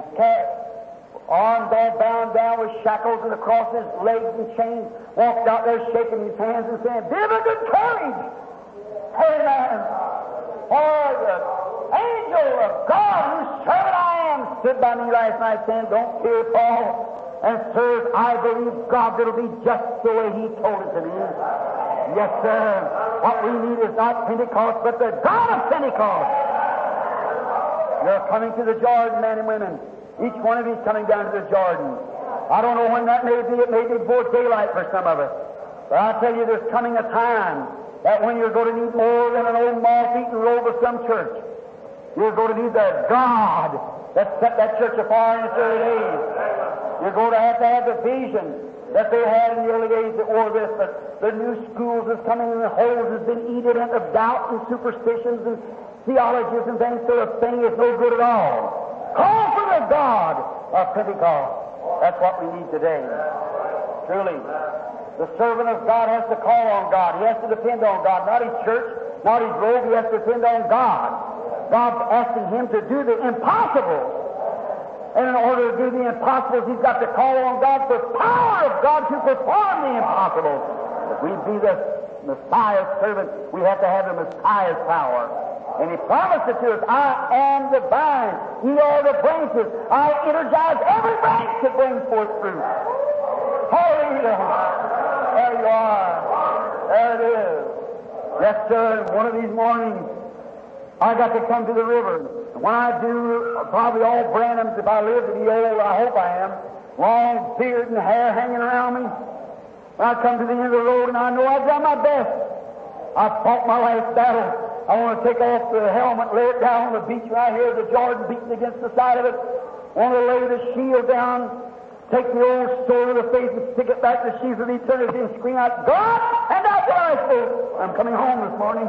arms all bound down with shackles and across his legs and chains, walked out there shaking his hands and saying, "Be of good courage! Amen! For the angel of God, whose servant I am, stood by me last night saying, don't fear, Paul. And sirs, I believe God that'll be just the way he told it to me. Yes, sir. What we need is not Pentecost, but the God of Pentecost. You're coming to the Jordan, men and women. Each one of you is coming down to the Jordan. I don't know when that may be. It may be before daylight for some of us. But I tell you, there's coming a time that when you're going to need more than an old moth-eaten robe of some church, you're going to need the God that set that church afire in its early days. You're going to have the vision that they had in the early days that wore this, but the new schools is coming and the holes has been eaten of doubt and superstitions and theologies and things, so the thing is no good at all. Call for the God of Pentecost. That's what we need today. Truly. The servant of God has to call on God. He has to depend on God. Not his church, not his robe. He has to depend on God. God's asking him to do the impossible. And in order to do the impossible, he's got to call on God for power of God to perform the impossible. If we be the Messiah's servant, we have to have the Messiah's power. And he promised it to us, I am the vine, ye are the branches. I energize every branch that brings forth fruit. Hallelujah. There you are. There it is. Yes, sir, one of these mornings, I got to come to the river. And when I do, probably all Branhams, if I live to be old, I hope I am, long beard and hair hanging around me. When I come to the end of the road and I know I've done my best. I've fought my last battle. I want to take off the helmet, lay it down on the beach right here, the Jordan beating against the side of it. I want to lay the shield down, take the old sword of the faith and stick it back to the sheath of eternity and scream out, God, and that's what I spoke. I'm coming home this morning.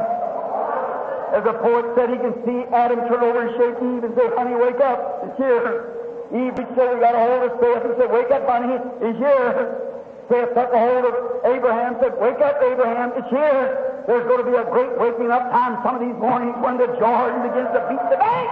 As the poet said, he can see Adam turn over and shake Eve and say, honey, wake up, it's here. Eve said, we got a hold of Seth and said, wake up, honey, it's here. Seth took a hold of Abraham, said, wake up, Abraham, it's here. There's going to be a great waking up time some of these mornings when the Jordan begins to beat the bank.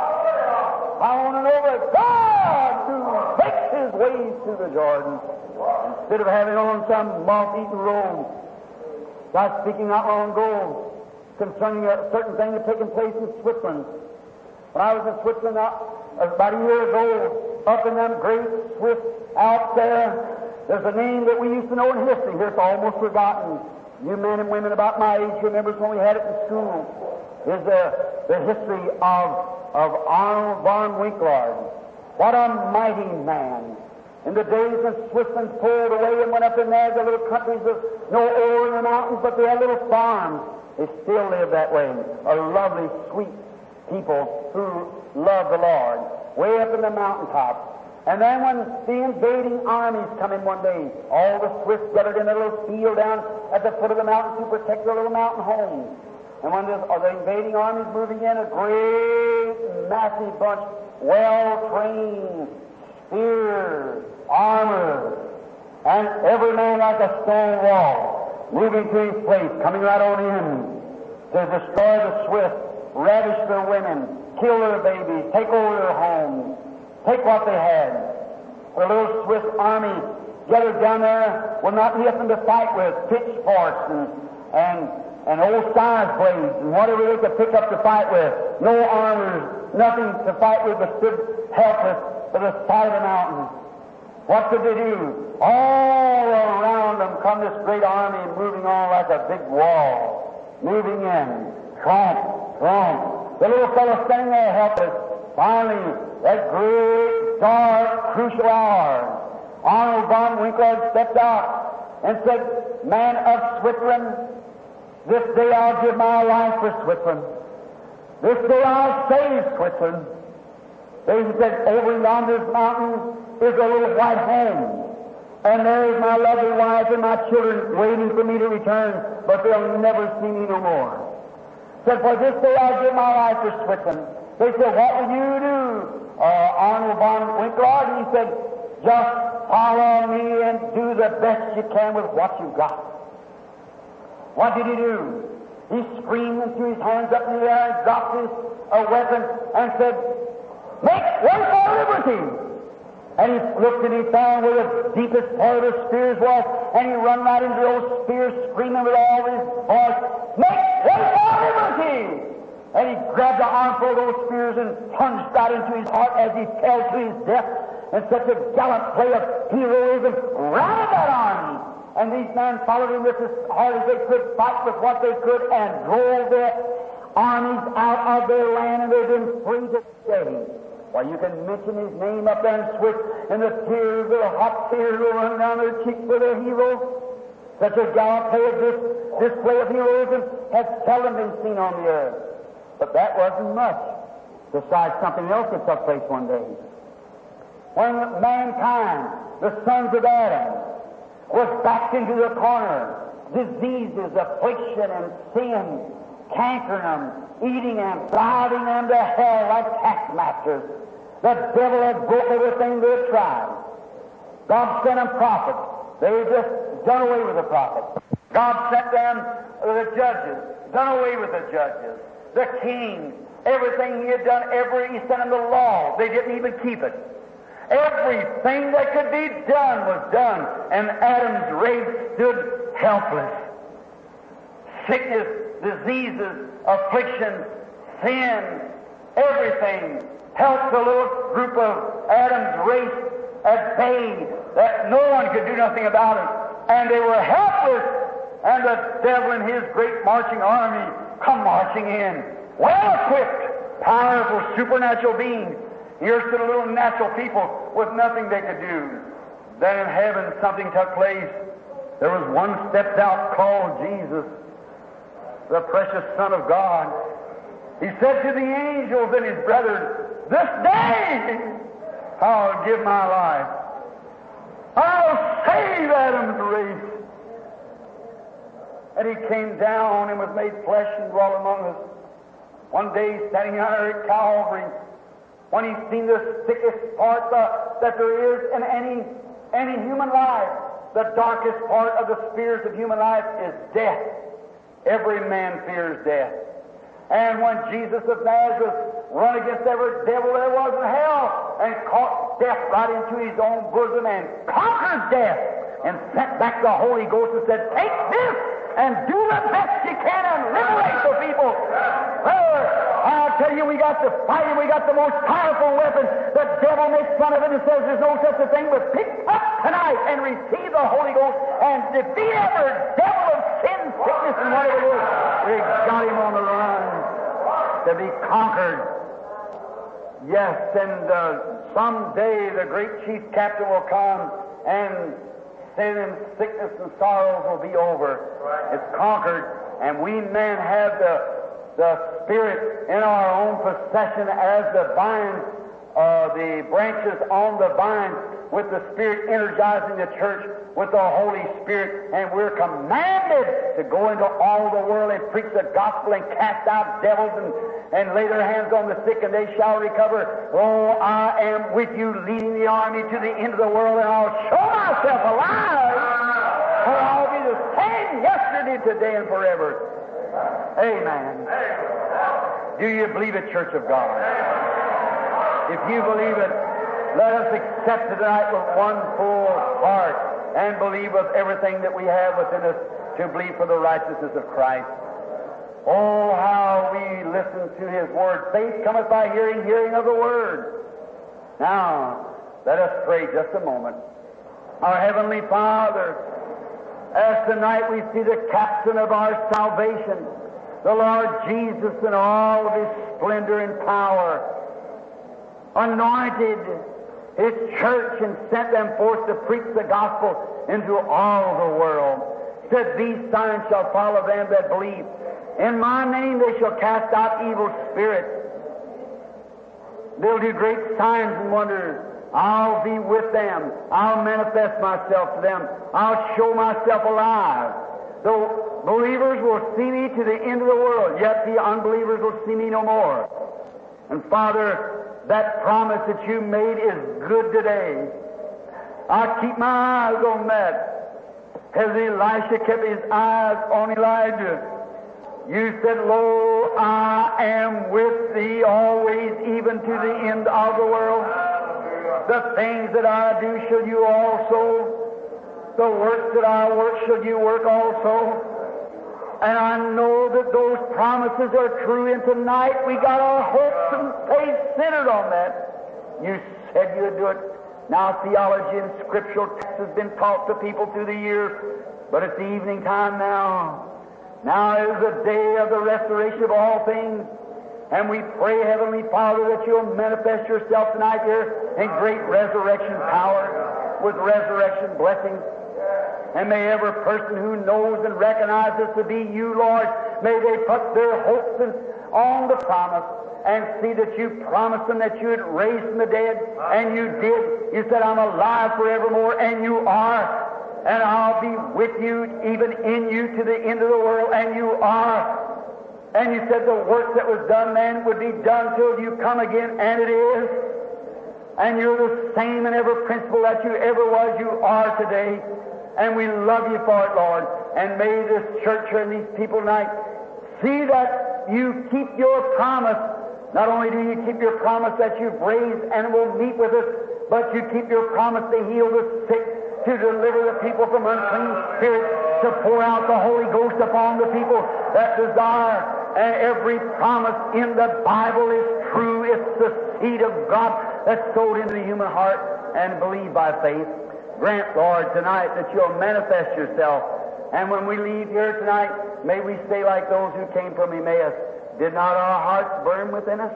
I want to know that God who makes his way through the Jordan instead of having on some moth-eaten robe. I was speaking not long ago concerning a certain thing that had taken place in Switzerland. When I was in Switzerland about a year ago, up in them great Swiss Alps there's a name that we used to know in history. Here it's almost forgotten. You men and women about my age remember when we had it in school. Is the history of Arnold von Winkelried. What a mighty man. In the days when Switzerland pulled away and went up in there, the little countries of no ore in the mountains, but they had little farms. They still live that way. A lovely, sweet people who love the Lord. way up in the mountaintop. And then when the invading armies come in one day, all the Swiss gathered in a little field down at the foot of the mountain to protect their little mountain home. And when the invading armies moving in, a great, massive bunch, well-trained, spears, armor, and every man like a stone wall, moving to his place, coming right on in to destroy the Swiss, ravish their women, kill their babies, take over their homes, take what they had. The little Swiss army gathered down there with not nothing to fight with, pitchforks and old size blades and whatever they could pick up to fight with. No armors, nothing to fight with, but stood helpless by the side of the mountain. What could they do? All around them come this great army moving on like a big wall, moving in, tramp, tramp. The little fellow standing there helpless. Finally, that great, dark, crucial hour, Arnold von Winkelried stepped out and said, "Man of Switzerland, this day I'll give my life for Switzerland. This day I'll save Switzerland." He said, "Over yonder mountain is a little white home, and there is my lovely wife and my children waiting for me to return, but they'll never see me no more." He said, "For this day I'll give my life for Switzerland." They said, "What will you do, Arnold von Winkelried?" He said, "Just follow me and do the best you can with what you've got." What did he do? He screamed and threw his hands up in the air and dropped his weapon and said, "Make way for liberty!" And he looked and he found where the deepest part of the spears was, and he run right into those spears, screaming with all his voice, "Make way for liberty!" And he grabbed an armful of those spears and plunged right into his heart as he fell to his death. And such a gallant play of heroism routed that army. And these men followed him with as hard as they could, fight with what they could, and drove their armies out of their land, and they've been free to day. Why, you can mention his name up there in Swiss, and the tears, the hot tears will run down their cheeks for their hero. Such a gallant play of this play of heroism has seldom been seen on the earth. But that wasn't much, besides something else that took place one day. When mankind, the sons of Adam, was backed into the corner, diseases, affliction, and sin, cankering them, eating them, driving them to hell like taskmasters. The devil had broke everything they had tried. God sent them prophets. They just done away with the prophets. God sent them the judges, done away with the judges. The kings, everything he had done, he sent them the law. They didn't even keep it. Everything that could be done was done, and Adam's race stood helpless. Sickness, diseases, affliction, sin, everything helped the little group of Adam's race at bay that no one could do nothing about it. And they were helpless, and the devil and his great marching army come marching in, well-equipped, powerful, supernatural beings. Here stood a little natural people with nothing they could do. Then in heaven something took place. There was one stepped out called Jesus, the precious Son of God. He said to the angels and his brethren, "This day I'll give my life. I'll save Adam's race." And he came down and was made flesh and dwelt among us. One day, standing out at Calvary, when he seen the sickest part that there is in any human life, the darkest part of the spheres of human life is death. Every man fears death. And when Jesus of Nazareth run against every devil there was in hell and caught death right into his own bosom and conquered death and sent back the Holy Ghost and said, "Take this and do the best you can and liberate the people." I'll tell you, we got to fight and we got the most powerful weapon. The devil makes fun of it and says there's no such a thing, but pick up tonight and receive the Holy Ghost and defeat every devil of sin, sickness, and whatever it is. We got him on the run to be conquered. Yes, and someday the great chief captain will come and sin and sickness and sorrows will be over. It's conquered, and we men have the Spirit in our own possession as the vine the branches on the vine, with the Spirit energizing the church with the Holy Spirit, and we're commanded to go into all the world and preach the gospel and cast out devils and lay their hands on the sick and they shall recover. Oh, I am with you, leading the army to the end of the world, and I'll show myself alive, for I'll be the same yesterday, today, and forever. Amen. Do you believe it, Church of God? If you believe it, let us accept it tonight with one full heart and believe with everything that we have within us to believe for the righteousness of Christ. Oh, how we listen to His Word. Faith cometh by hearing, hearing of the Word. Now, let us pray just a moment. Our Heavenly Father, as tonight we see the captain of our salvation, the Lord Jesus in all of His splendor and power, anointed His church and sent them forth to preach the gospel into all the world. Said, these signs shall follow them that believe. In my name they shall cast out evil spirits. They'll do great signs and wonders. I'll be with them. I'll manifest myself to them. I'll show myself alive. The believers will see me to the end of the world, yet the unbelievers will see me no more. And Father, that promise that you made is good today. I'll keep my eyes on that. As Elisha kept his eyes on Elijah, you said, lo, I am with thee always, even to the end of the world. The things that I do shall you also. The works that I work shall you work also. And I know that those promises are true, and tonight we got our hopes and faith centered on that. You said you'd do it. Now theology and scriptural text has been taught to people through the years, but it's the evening time now. Now is the day of the restoration of all things, and we pray, Heavenly Father, that you'll manifest yourself tonight here in great resurrection power, with resurrection blessings. And may every person who knows and recognizes to be you, Lord, may they put their hopes on the promise and see that you promised them that you had raised from the dead, and you did. You said, I'm alive forevermore, and you are. And I'll be with you, even in you, to the end of the world, and you are. And you said the work that was done then would be done till you come again, and it is. And you're the same in every principle that you ever was, you are today. And we love you for it, Lord. And may this church and these people tonight see that you keep your promise. Not only do you keep your promise that you've raised and will meet with us, but you keep your promise to heal the sick, to deliver the people from unclean spirits, to pour out the Holy Ghost upon the people that desire. And every promise in the Bible is true. It's the seed of God that's sowed into the human heart and believed by faith. Grant, Lord, tonight that you'll manifest yourself. And when we leave here tonight, may we stay like those who came from Emmaus. Did not our hearts burn within us?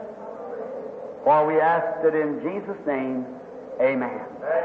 For we ask it in Jesus' name. Amen.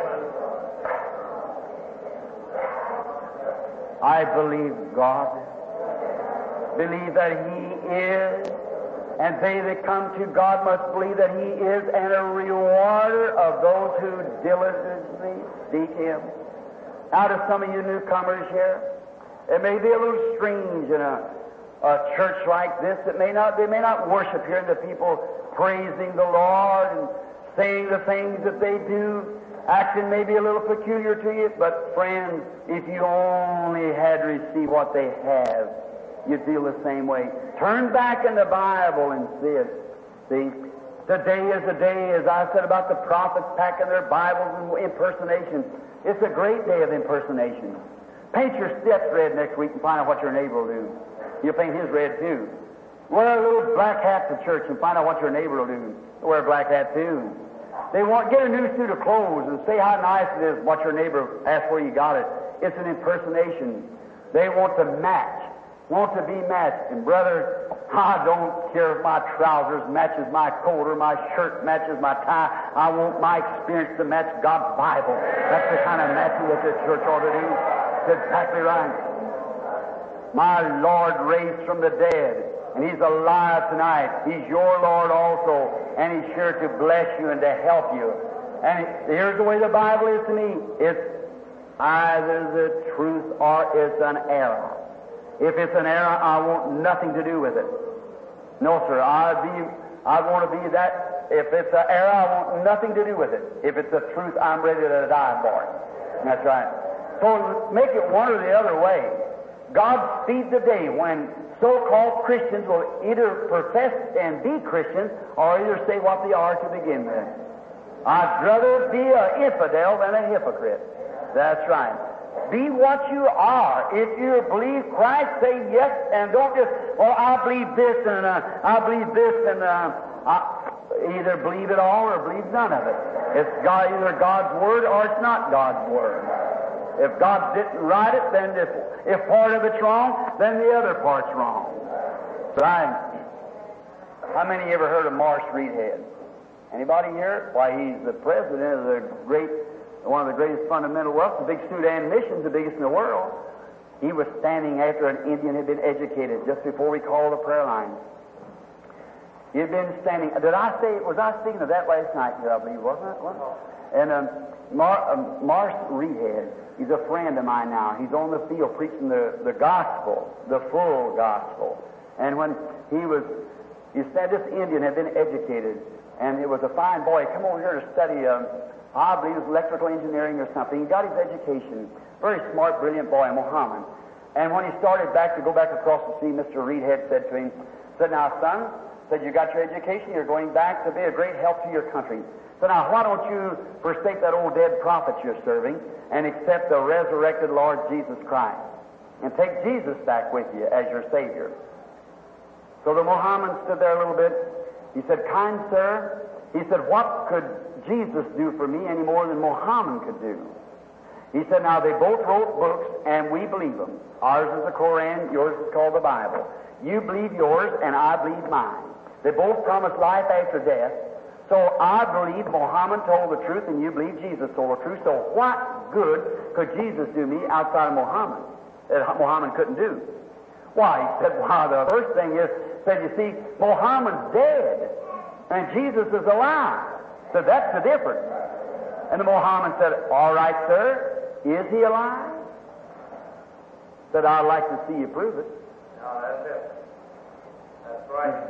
I believe God. Believe that He is. And they that come to God must believe that He is, and a rewarder of those who diligently seek Him. Now to some of you newcomers here, it may be a little strange in a church like this. They may not worship here, and the people praising the Lord and saying the things that they do, acting maybe a little peculiar to you. But friends, if you only had received what they have, you'd feel the same way. Turn back in the Bible and see it. See, today is a day, as I said about the prophets packing their Bibles and impersonation. It's a great day of impersonation. Paint your steps red next week and find out what your neighbor will do. You'll paint his red too. Wear a little black hat to church and find out what your neighbor will do. Wear a black hat too. They want get a new suit of clothes and say how nice it is. What your neighbor asked where you got it. It's an impersonation. They want to match. Want to be matched. And brother, I don't care if my trousers matches my coat or my shirt matches my tie. I want my experience to match God's Bible. That's the kind of matching that the church ought to do. That's exactly right. My Lord raised from the dead. And He's alive tonight. He's your Lord also, and He's sure to bless you and to help you. And here's the way the Bible is to me. It's either the truth or it's an error. If it's an error, I want nothing to do with it. No, sir. I want to be that. If it's an error, I want nothing to do with it. If it's the truth, I'm ready to die for it. That's right. So make it one or the other way. God speed the day when so-called Christians will either profess and be Christians or either say what they are to begin with. I'd rather be an infidel than a hypocrite. That's right. Be what you are. If you believe Christ, say yes, and don't just, well, I believe this and I believe this, and either believe it all or believe none of it. It's either God's Word or it's not God's Word. If God didn't write it, then if part of it's wrong, then the other part's wrong. Right? How many ever heard of Morris Reedhead? Anybody here? Why, he's the president of one of the greatest fundamental wealth, the big Sudan missions, the biggest in the world. He was standing after an Indian had been educated just before we called the prayer line. He had been standing. Was I speaking of that last night here, I believe, wasn't it? And Morris Reedhead, he's a friend of mine now. He's on the field preaching the gospel, the full gospel. And when he said this Indian had been educated, and it was a fine boy. Come over here to study, I believe it was electrical engineering or something. He got his education. Very smart, brilliant boy, Mohammed. And when he started to go back across the sea, Mr. Reedhead said to him, said, now, son, said, you got your education, you're going back to be a great help to your country. So now, why don't you forsake that old dead prophet you're serving and accept the resurrected Lord Jesus Christ and take Jesus back with you as your Savior? So the Mohammed stood there a little bit. He said, kind sir, he said, what could Jesus do for me any more than Mohammed could do? He said, now they both wrote books and we believe them. Ours is the Koran, yours is called the Bible. You believe yours and I believe mine. They both promise life after death. So I believe Mohammed told the truth and you believe Jesus told the truth. So what good could Jesus do me outside of Mohammed that Mohammed couldn't do? Why, he said, the first thing is, said, you see, Mohammed's dead and Jesus is alive. So that's the difference. And the Mohammed said, all right, sir, is he alive? Said, I'd like to see you prove it. No, that's it. That's right.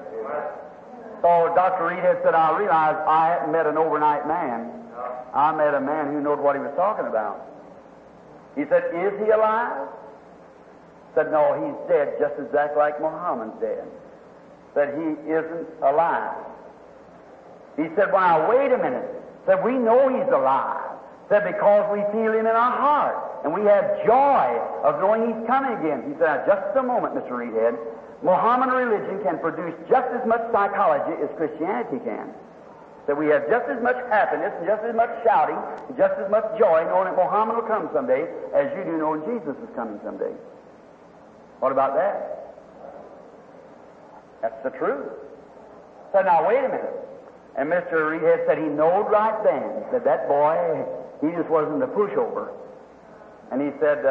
So Dr. Reedhead said, I realized I hadn't met an overnight man. No. I met a man who knew what he was talking about. He said, is he alive? Said, no, he's dead, just exactly like Mohammed's dead. Said, he isn't alive. He said, well, now, wait a minute. Said, we know he's alive. Said, because we feel him in our heart. And we have joy of knowing he's coming again. He said, now, just a moment, Mr. Reedhead. Mohammedan religion can produce just as much psychology as Christianity can. That we have just as much happiness and just as much shouting and just as much joy knowing that Mohammed will come someday as you do knowing Jesus is coming someday. What about that? That's the truth. So now, wait a minute. And Mr. Reedhead said he knowed right then that that boy, he just wasn't a pushover. And he said,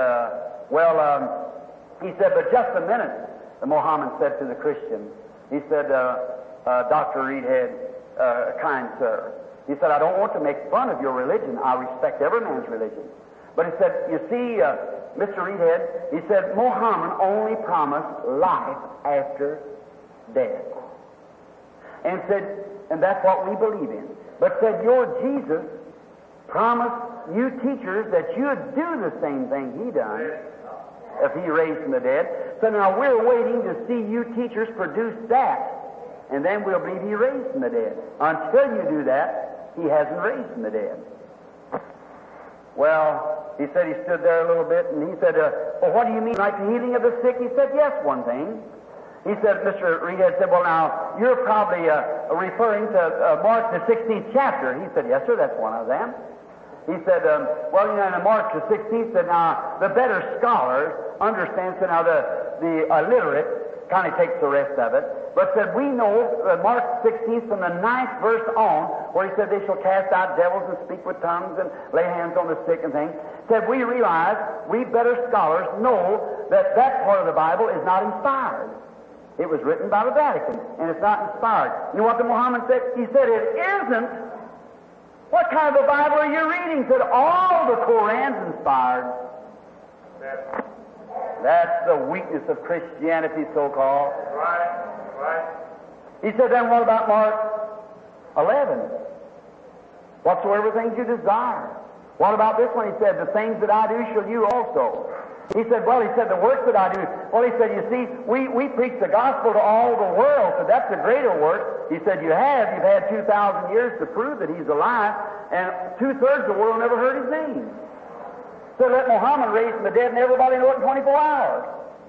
he said, but just a minute, the Mohammed said to the Christian. He said, Dr. Reedhead, kind sir, he said, I don't want to make fun of your religion. I respect every man's religion. But he said, you see, Mr. Reedhead, he said, Mohammed only promised life after death. And said, and that's what we believe in. But said, your Jesus promised you teachers that you'd do the same thing he done if he raised from the dead. So now we're waiting to see you teachers produce that. And then we'll believe he raised from the dead. Until you do that, he hasn't raised from the dead. Well, he said he stood there a little bit, and he said, well, what do you mean, like the healing of the sick? He said, yes, one thing. He said, Mr. Reedhead said, well, now, you're probably referring to Mark, the 16th chapter. He said, yes, sir, that's one of them. He said, well, you know, in Mark the 16th, said, now, the better scholars understand, so now the illiterate kind of takes the rest of it. But said, we know Mark 16 from the 9th verse on, where he said they shall cast out devils and speak with tongues and lay hands on the sick and things. Said, we realize, we better scholars know that that part of the Bible is not inspired. It was written by the Vatican, and it's not inspired. You know what the Muhammad said? He said, it isn't. What kind of a Bible are you reading? He said, all the Koran's inspired. That's the weakness of Christianity, so-called. Right. He said, then what about Mark 11? Whatsoever things you desire. What about this one? He said, the things that I do shall you also. He said, the works that I do. Well, he said, you see, we preach the gospel to all the world, so that's the greater work. He said, you've had 2,000 years to prove that he's alive, and 2/3 of the world never heard his name. So let Muhammad raise from the dead, and everybody know it in 24 hours.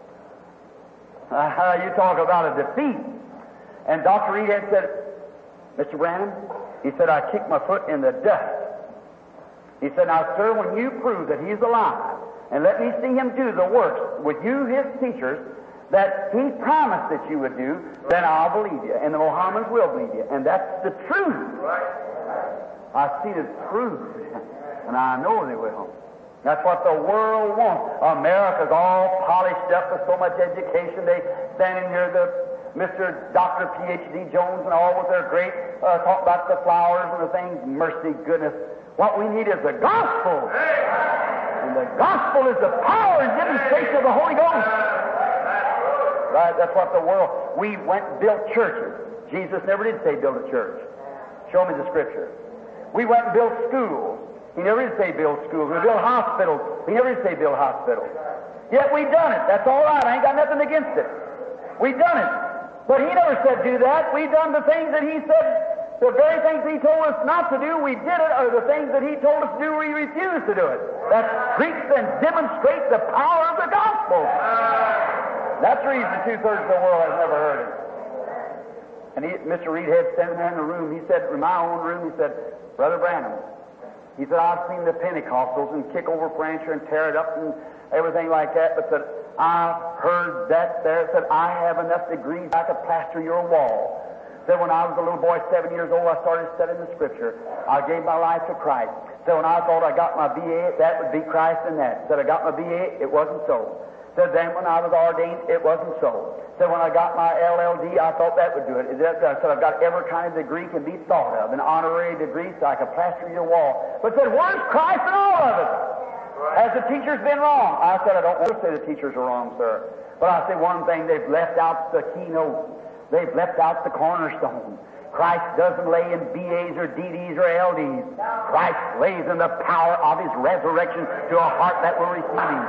You talk about a defeat. And Dr. Reed had said, Mr. Branham, he said, I kicked my foot in the dust. He said, now, sir, when you prove that he's alive, and let me see him do the works with you, his teachers, that he promised that you would do, then I'll believe you, and the Mohammedans will believe you. And that's the truth. I've seen it proved, and I know they will. That's what the world wants. America's all polished up with so much education. They stand in here, Mr. Dr. Ph.D. Jones and all with their great talk about the flowers and the things. Mercy, goodness. What we need is the gospel. And the gospel is the power and demonstration of the Holy Ghost. Right, that's what the world. We went and built churches. Jesus never did say build a church. Show me the scripture. We went and built schools. He never did say build schools. We built hospitals. He never did say build hospitals. Yet we done it. That's all right. I ain't got nothing against it. We done it. But he never said do that. We done the things that he said. The very things he told us not to do, we did it, or the things that he told us to do, we refused to do it. That's preach and demonstrate the power of the gospel. That's the reason 2/3 of the world has never heard it. And Mr. Reed had standing there in the room, he said, in my own room, he said, Brother Branham, he said, I've seen the Pentecostals and kick over furniture and tear it up and everything like that, but said, I've heard that there, said, I have enough degrees I could plaster your wall. Said when I was a little boy, 7 years old, I started studying the Scripture. I gave my life to Christ. So when I thought I got my BA, that would be Christ in that. Said I got my BA, it wasn't so. Said then when I was ordained, it wasn't so. Said when I got my LLD, I thought that would do it. Said I've got every kind of degree can be thought of, an honorary degree, so I could plaster your wall. But said, where's Christ in all of it? Has the teacher's been wrong? I said, I don't want to say the teachers are wrong, sir. But I say one thing, they've left out the keynote. They've left out the cornerstone. Christ doesn't lay in BAs or DDs or LDs. Christ lays in the power of His resurrection to a heart that will receive Him.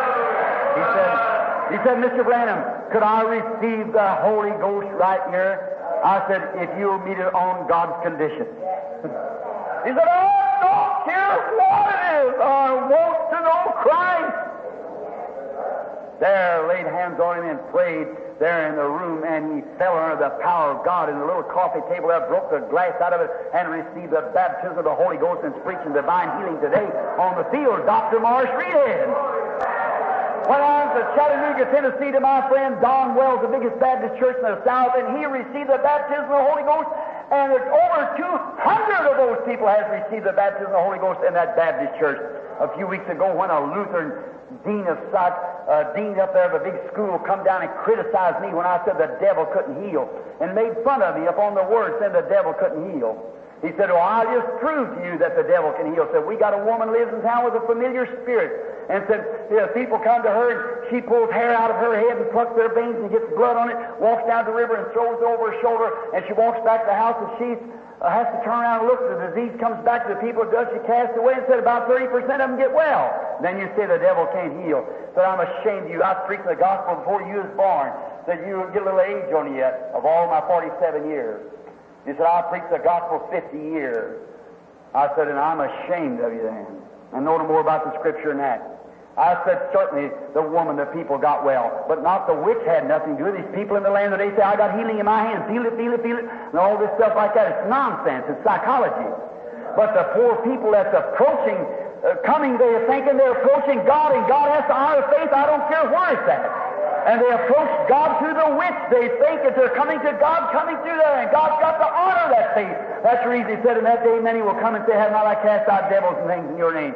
He said, Mr. Branham, could I receive the Holy Ghost right here? I said, if you'll meet it on God's condition. He said, I don't care what it is. I want to know Christ. There, laid hands on him and prayed there in the room, and he fell under the power of God. And the little coffee table there broke the glass out of it and received the baptism of the Holy Ghost and is preaching divine healing today on the field. Dr. Morris Reed. Went on to Chattanooga, Tennessee, to my friend Don Wells, the biggest Baptist church in the South, and he received the baptism of the Holy Ghost. And there's over 200 of those people has received the baptism of the Holy Ghost in that Baptist church. A few weeks ago, when a Lutheran dean of such, dean up there of a big school, come down and criticized me when I said the devil couldn't heal, and made fun of me upon the word saying the devil couldn't heal. He said, well, I'll just prove to you that the devil can heal. Said, we got a woman lives in town with a familiar spirit. And said, people come to her, and she pulls hair out of her head and plucks their veins and gets blood on it, walks down to the river and throws it over her shoulder, and she walks back to the house, and she has to turn around and look. The disease comes back to the people it does. She casts away, and said about 30% of them get well. Then you say the devil can't heal. Said, I'm ashamed of you. I was preaching the gospel before you was born. Said, you get a little age on you yet of all my 47 years. He said, I preached the gospel 50 years. I said, and I'm ashamed of you then. I know no more about the Scripture than that. I said, certainly the woman, the people got well, but not the witch had nothing to do with it. These people in the land that they say, I got healing in my hand, feel it, feel it, feel it, and all this stuff like that. It's nonsense. It's psychology. But the poor people that's approaching, coming, they're thinking they're approaching God, and God has to honor faith. I don't care where it's at. And they approach God through the witch. They think that they're coming to God, coming through there, and God's got to honor that faith. That's the reason He said in that day many will come and say, have not I cast out devils and things in your name.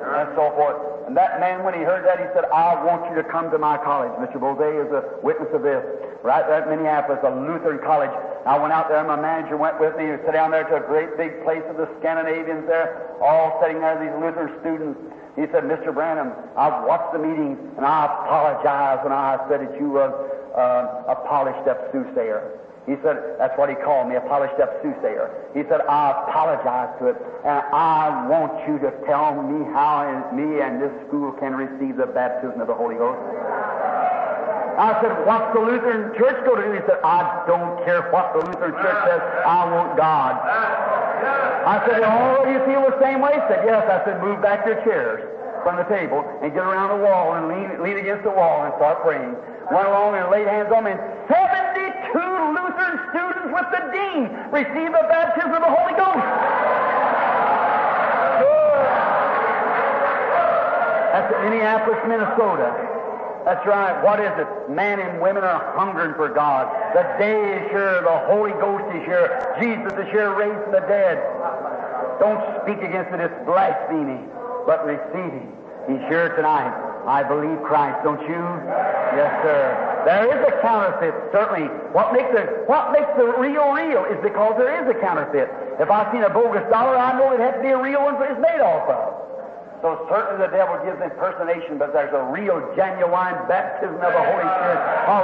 and so forth. And that man, when he heard that, he said, I want you to come to my college. Mr. Bose is a witness of this. Right there at Minneapolis, a Lutheran college. I went out there, and my manager went with me. He sat down there to a great big place of the Scandinavians there, all sitting there, these Lutheran students. He said, Mr. Branham, I've watched the meeting, and I apologize when I said that you was a polished-up soothsayer. He said, that's what he called me, a polished-up soothsayer. He said, I apologize to it, and I want you to tell me how me and this school can receive the baptism of the Holy Ghost. I said, what's the Lutheran Church going to do? He said, I don't care what the Lutheran Church says. I want God. I said, oh, you feel the same way? He said, yes. I said, move back your chairs from the table and get around the wall and lean against the wall and start praying. Went along and laid hands on me, and 72 Lutheran students with the dean received the baptism of the Holy Ghost. That's in Minneapolis, Minnesota. That's right. What is it? Men and women are hungering for God. The day is here. The Holy Ghost is here. Jesus is here raising the dead. Don't speak against it. It's blasphemy. But receive Him. He's here tonight. I believe Christ, don't you? Yes, sir. There is a counterfeit, certainly. What makes the real is because there is a counterfeit. If I seen a bogus dollar, I know it has to be a real one it's made off of. So certainly the devil gives impersonation, but there's a real, genuine baptism of the Holy Spirit,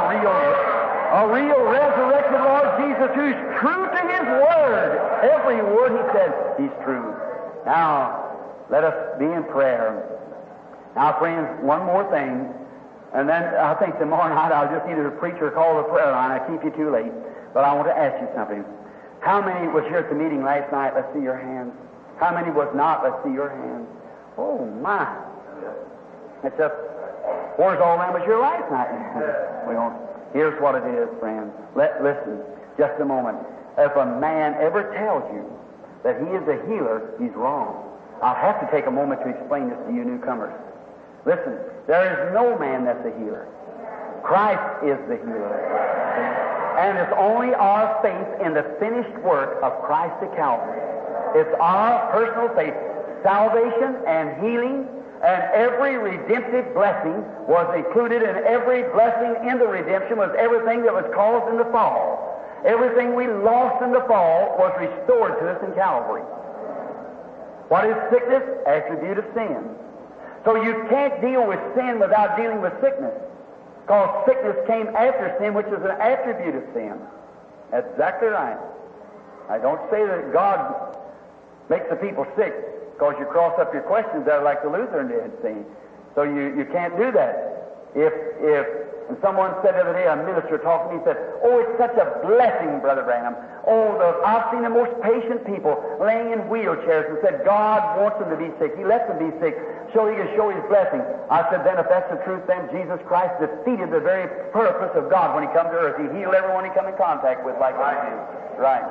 a real resurrected Lord Jesus who's true to His Word. Every word He said, He's true. Now, let us be in prayer. Now, friends, one more thing, and then I think tomorrow night I'll just need a preacher call the prayer line. I keep you too late, but I want to ask you something. How many was here at the meeting last night? Let's see your hands. How many was not? Let's see your hands. Oh, my. It's just, where's all them was here last night? Here's what it is, friends. Listen, just a moment. If a man ever tells you that he is a healer, he's wrong. I'll have to take a moment to explain this to you newcomers. Listen, there is no man that's a healer. Christ is the healer. And it's only our faith in the finished work of Christ at Calvary. It's our personal faith. Salvation and healing and every redemptive blessing was included, in every blessing in the redemption was everything that was caused in the fall. Everything we lost in the fall was restored to us in Calvary. What is sickness? Attribute of sin. So you can't deal with sin without dealing with sickness, because sickness came after sin, which is an attribute of sin. That's exactly right. I don't say that God makes the people sick because you cross up your questions there like the Lutheran did, see. So you can't do that. If someone said the other day, a minister talked to me, he said, oh, it's such a blessing, Brother Branham. Oh, I've seen the most patient people laying in wheelchairs and said, God wants them to be sick. He lets them be sick so He can show His blessing. I said, then if that's the truth, then Jesus Christ defeated the very purpose of God when He come to earth. He healed everyone He come in contact with like I do. Right.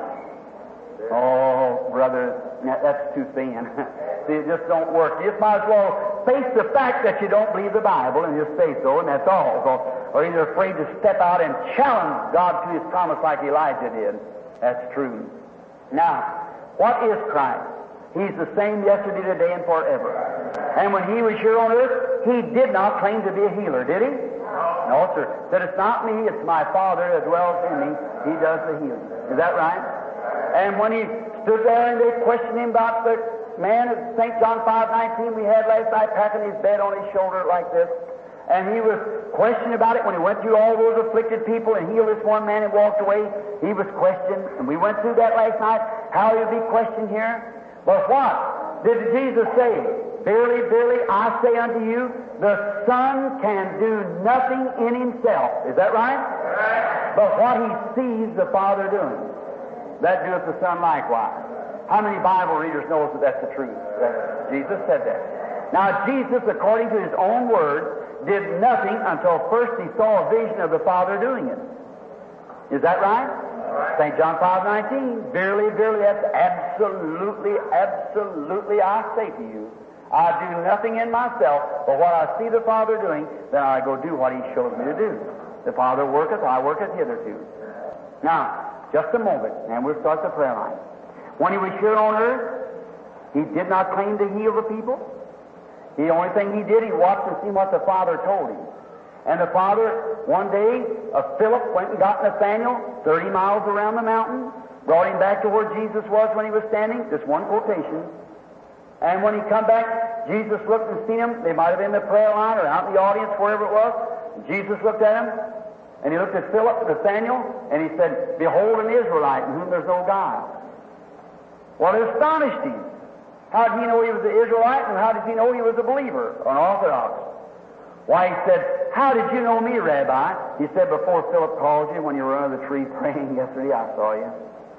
Oh, brother, that's too thin. See, it just don't work. You just might as well face the fact that you don't believe the Bible and just say so, and that's all. Or you're afraid to step out and challenge God to His promise like Elijah did. That's true. Now, what is Christ? He's the same yesterday, today, and forever. And when He was here on earth, He did not claim to be a healer, did He? No, sir. Said, it's not me, it's my Father that dwells in me. He does the healing. Is that right? And when He stood there and they questioned Him about the man at St. John 5:19 we had last night, packing his bed on his shoulder like this, and He was questioned about it when He went through all those afflicted people and healed this one man and walked away. He was questioned, and we went through that last night, how He'll be questioned here. But what did Jesus say? Verily, verily, I say unto you, the Son can do nothing in Himself. Is that right? But what He sees the Father doing, that doeth the Son likewise. How many Bible readers knows that that's the truth? Jesus said that. Now, Jesus, according to His own word, did nothing until first He saw a vision of the Father doing it. Is that right? St. John 5:19. Verily, verily, that's absolutely, absolutely, I say to you, I do nothing in myself, but what I see the Father doing, then I go do what He shows me to do. The Father worketh, I worketh hitherto. Now, just a moment, and we'll start the prayer line. When He was here on earth, He did not claim to heal the people. The only thing he did, he watched and see what the Father told him. And the Father, one day, Philip went and got Nathanael 30 miles around the mountain, brought him back to where Jesus was when he was standing, just one quotation. And when he come back, Jesus looked and seen him. They might have been in the prayer line or out in the audience, wherever it was. Jesus looked at him, and he looked at Philip, Nathanael, and he said, "Behold an Israelite in whom there's no guile." Well, it astonished him. How did he know he was an Israelite, and how did he know he was a believer, or an Orthodox? Why, he said, "How did you know me, Rabbi?" He said, "Before Philip called you, when you were under the tree praying yesterday, I saw you."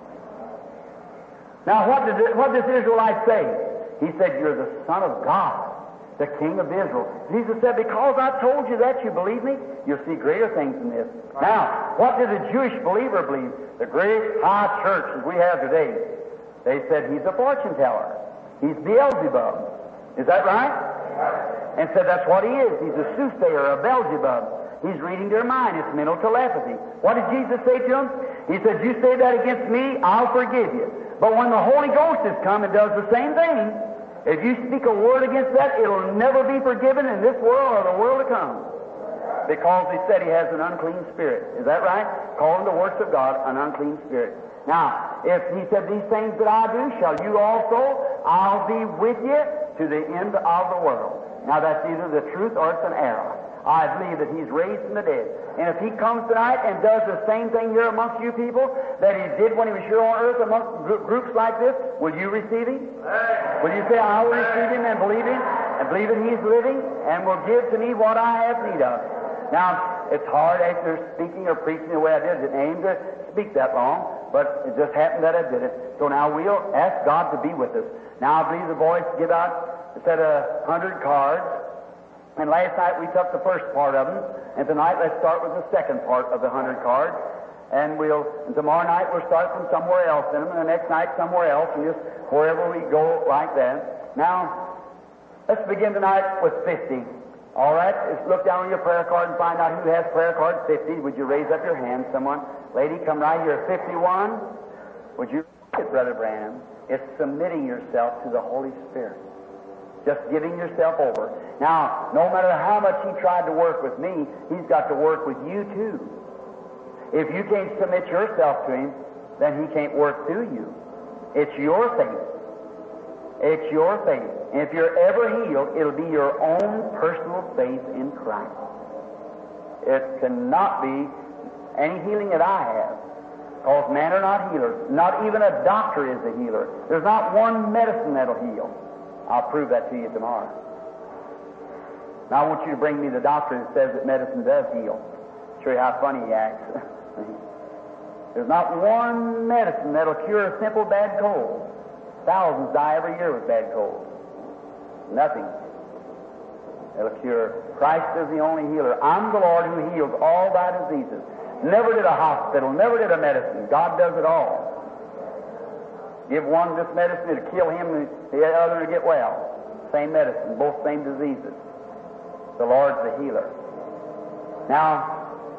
Now, what does the Israelite say? He said, "You're the Son of God, the King of Israel." Jesus said, "Because I told you that, you believe me? You'll see greater things than this." Now, what did the Jewish believer believe? The great high church as we have today. They said he's a fortune teller. He's Beelzebub. Is that right? And said that's what he is. He's a soothsayer, a Beelzebub. He's reading their mind. It's mental telepathy. What did Jesus say to him? He said, "You say that against me, I'll forgive you. But when the Holy Ghost has come and does the same thing, if you speak a word against that, it'll never be forgiven in this world or the world to come." Because he said he has an unclean spirit. Is that right? Calling the works of God an unclean spirit. Now, if he said, "These things that I do, shall you also, I'll be with you to the end of the world." Now, that's either the truth or it's an error. I believe that he's raised from the dead. And if he comes tonight and does the same thing here amongst you people that he did when he was here on earth amongst groups like this, will you receive him? Will you say, "I will receive him and believe that he's living and will give to me what I have need of"? Now, it's hard after speaking or preaching the way I did. I didn't aim to speak that long, but it just happened that I did it. So now we'll ask God to be with us. Now, I believe the boys give out a set of 100 cards. And last night we took the first part of them, and tonight let's start with the second part of the 100 cards. And tomorrow night we'll start from somewhere else in them, and the next night somewhere else, and just wherever we go like that. Now, let's begin tonight with 50. All right? Just look down on your prayer card and find out who has prayer card 50. Would you raise up your hand? Someone? Lady, come right here. 51. Would you raise it, Brother Branham? It's submitting yourself to the Holy Spirit. Just giving yourself over. Now, no matter how much he tried to work with me, he's got to work with you too. If you can't submit yourself to him, then he can't work through you. It's your faith. It's your faith. And if you're ever healed, it'll be your own personal faith in Christ. It cannot be any healing that I have. Because men are not healers. Not even a doctor is a healer. There's not one medicine that'll heal. I'll prove that to you tomorrow. Now I want you to bring me the doctor that says that medicine does heal. Show you how funny he acts. There's not one medicine that'll cure a simple bad cold. Thousands die every year with bad colds. Nothing. It'll cure. Christ is the only healer. I'm the Lord who heals all thy diseases. Never did a hospital, never did a medicine. God does it all. Give one this medicine, it'll kill him, and the other will get well. Same medicine, both same diseases. The Lord's the healer. Now,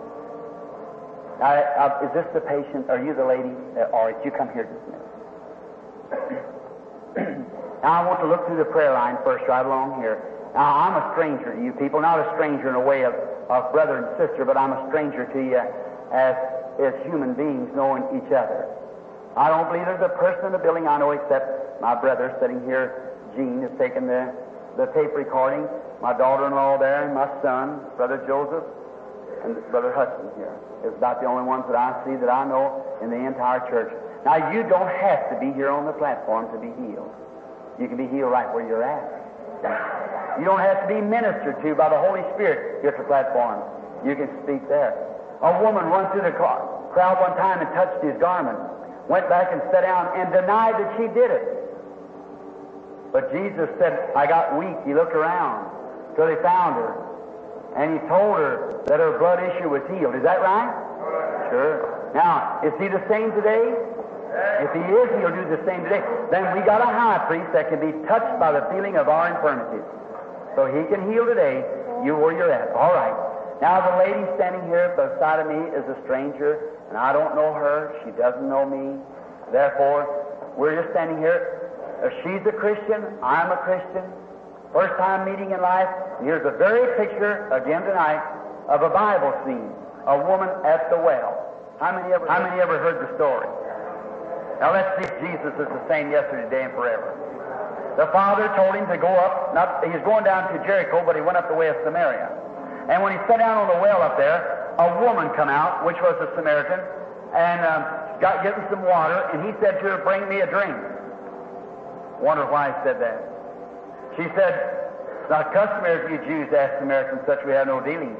is this the patient? Are you the lady? All right, you come here just a minute. Now, I want to look through the prayer line first, right along here. Now, I'm a stranger to you people, not a stranger in a way of brother and sister, but I'm a stranger to you as human beings knowing each other. I don't believe there's a person in the building I know except my brother sitting here. Gene has taken the tape recording. My daughter-in-law there, and my son, Brother Joseph, and Brother Hudson here. It's about the only ones that I see that I know in the entire church. Now, you don't have to be here on the platform to be healed. You can be healed right where you're at. You don't have to be ministered to by the Holy Spirit here at the platform. You can speak there. A woman run through the crowd one time and touched his garment. Went back and sat down and denied that she did it. But Jesus said, I got weak. He looked around till he found her. And he told her that her blood issue was healed. Is that right? Sure. Now, is he the same today? If he is, he'll do the same today. Then we got a high priest that can be touched by the feeling of our infirmities. So he can heal today, you where you're at. All right. Now, the lady standing here beside of me is a stranger, and I don't know her. She doesn't know me. Therefore, we're just standing here. If she's a Christian, I'm a Christian. First time meeting in life. Here's a very picture, again tonight, of a Bible scene. A woman at the well. How many ever heard the story? Now let's see if Jesus is the same yesterday, today, and forever. The Father told him to go up, he's going down to Jericho, but he went up the way of Samaria. And when he sat down on the well up there, a woman come out, which was a Samaritan, and got getting some water, and he said to her, "Bring me a drink." Wonder why he said that. She said, "It's not customary for you Jews to ask Samaritans such, we have no dealings."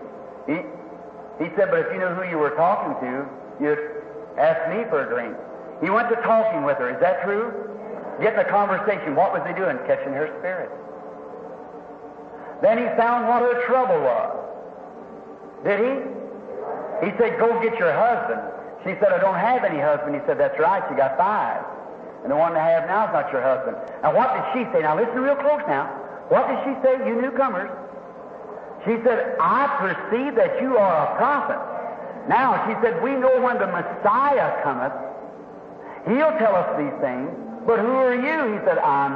He said, "But if you knew who you were talking to, you'd ask me for a drink." He went to talking with her. Is that true? Getting a conversation. What was he doing? Catching her spirit. Then he found what her trouble was. Did he? He said, "Go get your husband." She said, "I don't have any husband." He said, "That's right, you got 5. And the one I have now is not your husband." Now what did she say? Now listen real close now. What did she say, you newcomers? She said, "I perceive that you are a prophet." Now, she said, "We know when the Messiah cometh, He'll tell us these things. But who are you?" He said, "I'm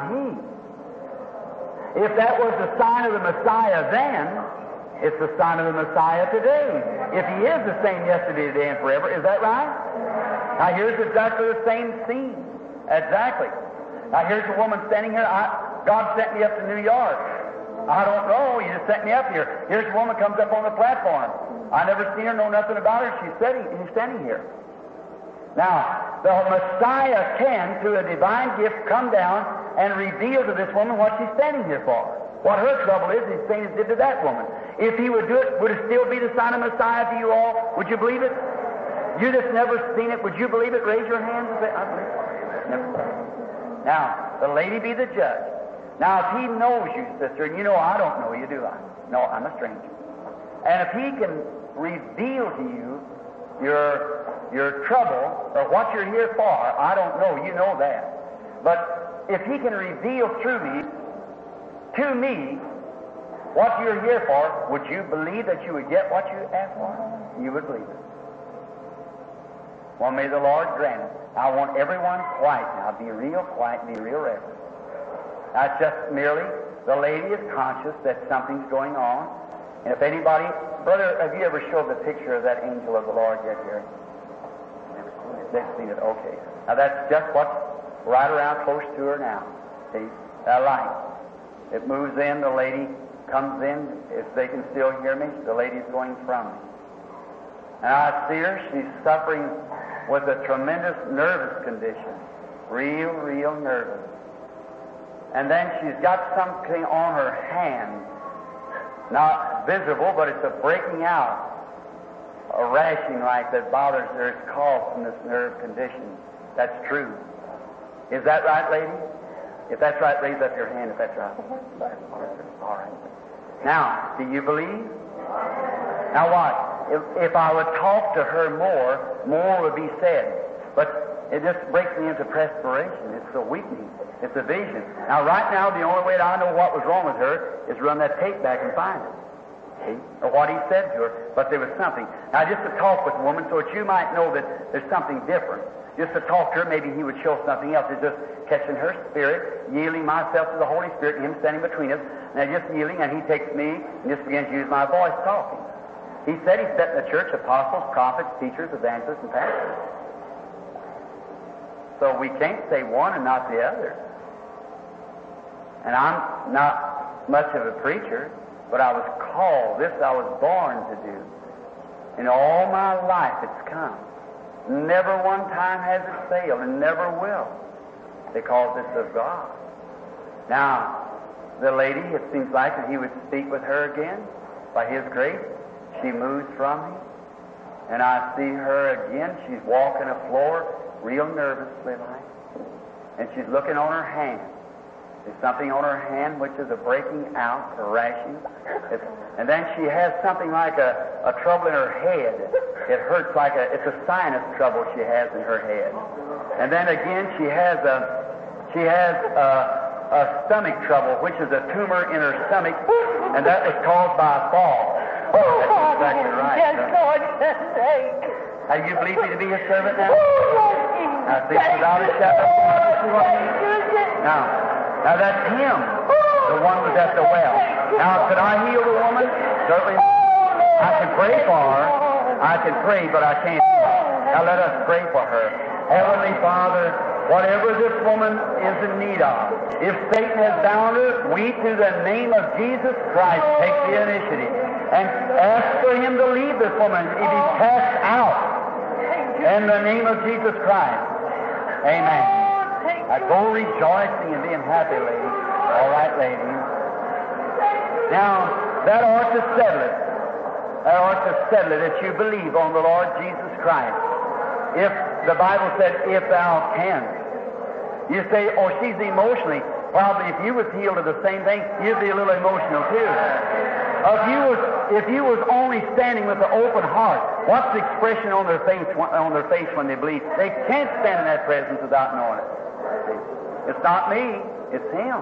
He." If that was the sign of the Messiah then, it's the sign of the Messiah today. If He is the same yesterday, today, and forever, is that right? Now here's exactly the same scene. Exactly. Now here's a woman standing here. God sent me up to New York. I don't know. He just sent me up here. Here's a woman comes up on the platform. I never seen her, know nothing about her. She's standing here. Now, the Messiah can, through a divine gift, come down and reveal to this woman what she's standing here for. What her trouble is, He's saying He did to that woman. If He would do it, would it still be the sign of Messiah to you all? Would you believe it? You that's never seen it, would you believe it? Raise your hands and say, "I believe it." Never. Now, the lady be the judge. Now, if He knows you, sister, and you know I don't know you, do I? No, I'm a stranger. And if He can reveal to you your trouble, or what you're here for, I don't know, you know that. But if He can reveal through me, to me, what you're here for, would you believe that you would get what you asked for? You would believe it. Well, may the Lord grant it. I want everyone quiet now. Be real quiet, be real reverent. That's just merely the lady is conscious that something's going on. And if anybody, brother, have you ever showed the picture of that angel of the Lord yet here? They've seen it. Okay. Now that's just what's right around close to her now. See? That light. It moves in, the lady comes in. If they can still hear me, the lady's going from me. And I see her, she's suffering with a tremendous nervous condition. Real nervous. And then she's got something on her hand. Not visible, but it's a breaking out. A rashing like that bothers her. It's caused from this nerve condition. That's true. Is that right, lady? If that's right, raise up your hand if that's right. All right. Now, do you believe? Now what? If I would talk to her more would be said. But it just breaks me into perspiration. It's a weakness. It's a vision. Now, right now, the only way that I know what was wrong with her is run that tape back and find it. See? Or what he said to her. But there was something. Now, just to talk with the woman so that you might know that there's something different. Just to talk to her, maybe he would show something else. It's just catching her spirit, yielding myself to the Holy Spirit, and him standing between us. And just yielding, and he takes me and just begins to use my voice talking. He said he set in the church apostles, prophets, teachers, evangelists, and pastors. So we can't say one and not the other. And I'm not much of a preacher, but I was called. This I was born to do. In all my life it's come. Never one time has it failed, and never will, because it's of God. Now, the lady, it seems like that he would speak with her again by His grace. She moves from me, and I see her again. She's walking the floor real nervously like, and she's looking on her hand. There's something on her hand which is a breaking out, a rashing. And then she has something like a trouble in her head. It hurts like it's a sinus trouble she has in her head. And then again she has a stomach trouble, which is a tumor in her stomach, and that was caused by a fall. Oh, that's exactly right. Yes, Lord, thank. Have you believed me to be His servant now? Oh, yes, Now, see, without a shadow of a doubt. Now that's Him. Oh, The one was at the well. Now, could I heal the woman? Certainly. I can pray for her. I can pray, but I can't. Now let us pray for her. Heavenly Father, whatever this woman is in need of, if Satan has bound her, we, through the name of Jesus Christ, take the initiative and ask for him to leave this woman if he cast out in the name of Jesus Christ. Amen. Now go rejoicing and being happy, lady. All right, lady. Now, that ought to settle it. That ought to settle it that you believe on the Lord Jesus Christ. If the Bible said, if thou canst. You say, oh, she's emotionally. Probably if you was healed of the same thing, you'd be a little emotional too. If you was only standing with an open heart, what's the expression on their face when they believe? They can't stand in that presence without knowing it. It's not me, it's him.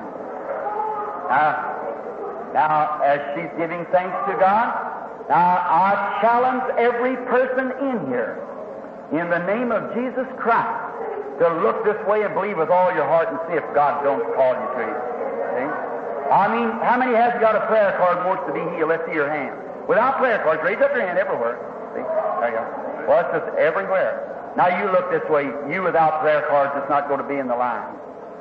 Now, as she's giving thanks to God, now I challenge every person in here, in the name of Jesus Christ, to look this way and believe with all your heart and see if God don't call you to it. See? I mean, how many has got a prayer card and wants to be healed? Let's see your hand. Without prayer cards, raise up your hand everywhere. See? There you go. Well, it's just everywhere. Now you look this way. You without prayer cards, it's not going to be in the line.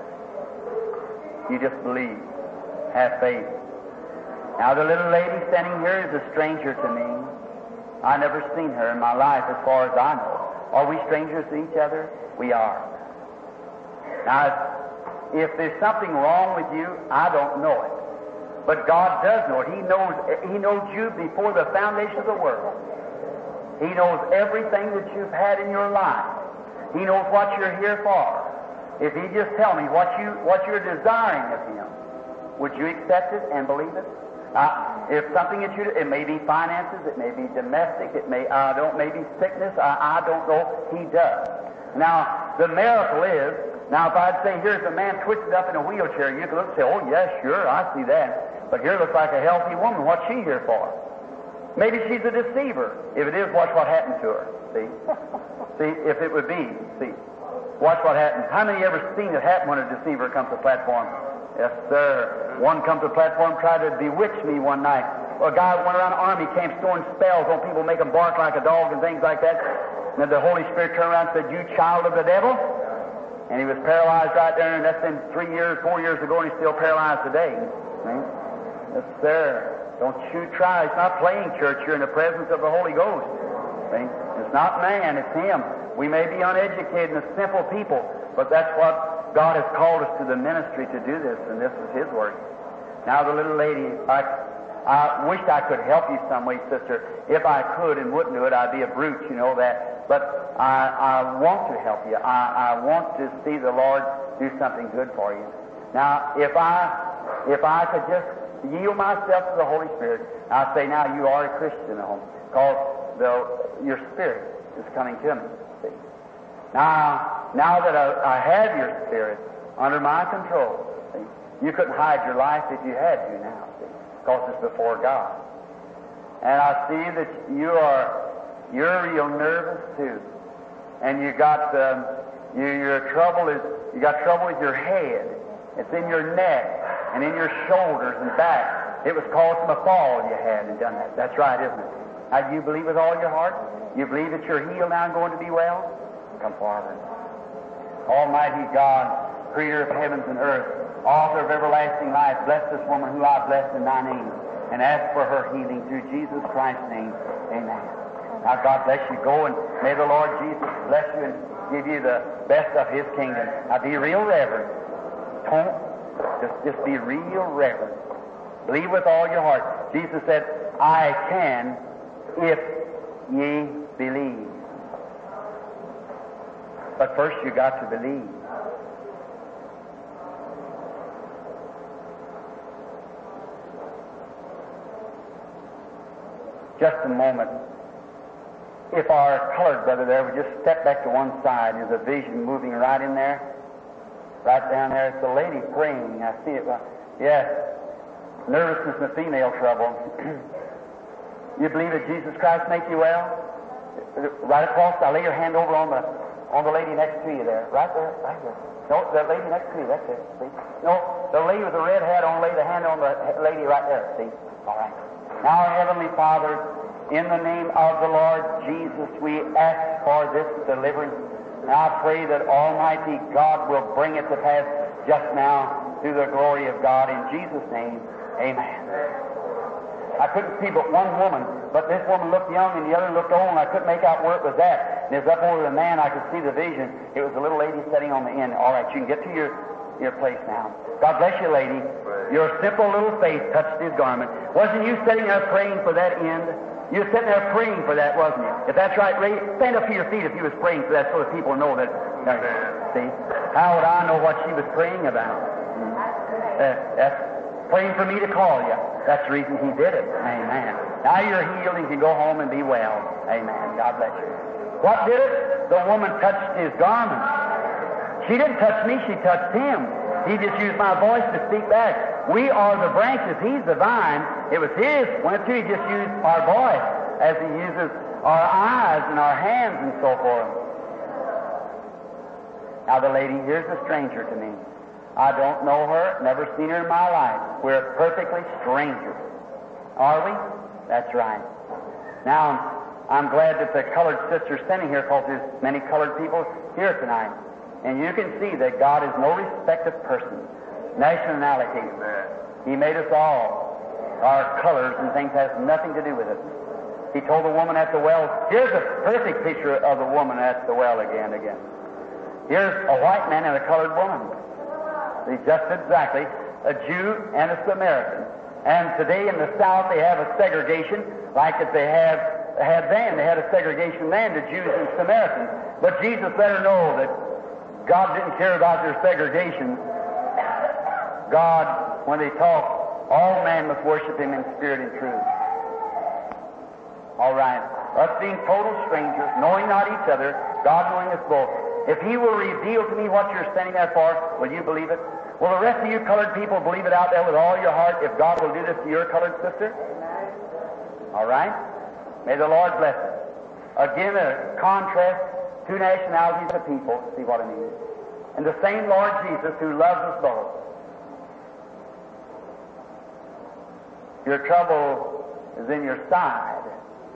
You just believe. Have faith. Now the little lady standing here is a stranger to me. I never seen her in my life as far as I know. Are we strangers to each other? We are. Now, if there's something wrong with you, I don't know it. But God does know it. He knows you before the foundation of the world. He knows everything that you've had in your life. He knows what you're here for. If he just tell me what you're desiring of him, would you accept it and believe it? If something that it may be finances, it may be domestic, it may be sickness, I don't know. He does. Now, the miracle is, now if I'd say, here's a man twisted up in a wheelchair, you could look and say, oh, yes, sure, I see that. But here looks like a healthy woman. What's she here for? Maybe she's a deceiver. If it is, watch what happens to her. See? See, if it would be, see. Watch what happens. How many ever seen it happen when a deceiver comes to the platform? Yes, sir. One come to the platform, tried to bewitch me one night. Well, a guy went around army camps throwing spells on people, make them bark like a dog and things like that. And then the Holy Spirit turned around and said, you child of the devil. And he was paralyzed right there, and that's been 4 years ago, and he's still paralyzed today. See? Yes, sir. Don't you try. It's not playing church. You're in the presence of the Holy Ghost. See? It's not man, it's him. We may be uneducated and simple people, but that's what God has called us to the ministry to do this, and this is his work. Now the little lady, I wished I could help you some way, sister. If I could and wouldn't do it, I'd be a brute, you know that. But I want to help you. I want to see the Lord do something good for you. Now, if I could just yield myself to the Holy Spirit, I say now you are a Christian at home, because your spirit is coming to me. See? Now that I have your spirit under my control, see? You couldn't hide your life if you had to now, see? Because it's before God. And I see that you're real nervous too, and you got your trouble is you got trouble with your head. It's in your neck and in your shoulders and back. It was caused from a fall you had and done that. That's right, isn't it? Now, do you believe with all your heart? You believe that you're healed now and going to be well? Come forward. Almighty God, creator of heavens and earth, author of everlasting life, bless this woman who I bless in thy name, and ask for her healing through Jesus Christ's name. Amen. Now, God bless you. Go, and may the Lord Jesus bless you and give you the best of his kingdom. Now, be real reverent. Don't just be real reverent. Believe with all your heart. Jesus said, I can if ye believe. But first you got to believe. Just a moment. If our colored brother there would just step back to one side, there's a vision moving right in there. Right down there, it's a lady praying. I see it. Yes. Nervousness and female trouble. You believe that Jesus Christ make you well? Right across, I'll lay your hand over on the lady next to you there. Right there, right here. No, the lady next to you, that's it, see? No, the lady with the red hat on, lay the hand on the lady right there, see? All right. Now, Heavenly Father, in the name of the Lord Jesus, we ask for this deliverance. And I pray that Almighty God will bring it to pass just now through the glory of God. In Jesus' name, amen. I couldn't see but one woman, but this woman looked young and the other looked old, and I couldn't make out where it was at. And it was up over the man, I could see the vision. It was a little lady sitting on the end. All right, you can get to your place now. God bless you, lady. Your simple little faith touched his garment. Wasn't you sitting there praying for that end? You were sitting there praying for that, wasn't you? If that's right, Ray, stand up to your feet if you was praying for that so that people know that. See? How would I know what she was praying about? That's praying for me to call you. That's the reason he did it. Amen. Now you're healed and you can go home and be well. Amen. God bless you. What did it? The woman touched his garment. She didn't touch me, she touched him. He just used my voice to speak back. We are the branches, he's the vine. It was his. When he just used our voice as he uses our eyes and our hands and so forth. Now the lady, here's a stranger to me. I don't know her, never seen her in my life. We're perfectly strangers. Are we? That's right. Now, I'm glad that the colored sister's standing here because there's many colored people here tonight. And you can see that God is no respect of person, nationality. He made us all. Our colors and things has nothing to do with it. He told the woman at the well, here's a perfect picture of the woman at the well again. Here's a white man and a colored woman. Just exactly, a Jew and a Samaritan. And today in the South they have a segregation like that they had then. They had a segregation then to Jews and Samaritans. But Jesus let her know that God didn't care about their segregation. God, when they talk, all men must worship Him in spirit and truth. All right. Us being total strangers, knowing not each other, God knowing us both. If He will reveal to me what you're standing there for, will you believe it? Will the rest of you colored people believe it out there with all your heart if God will do this to your colored sister? All right? May the Lord bless it. Again, a contrast, two nationalities of people. See what I mean? And the same Lord Jesus who loves us both. Your trouble is in your side.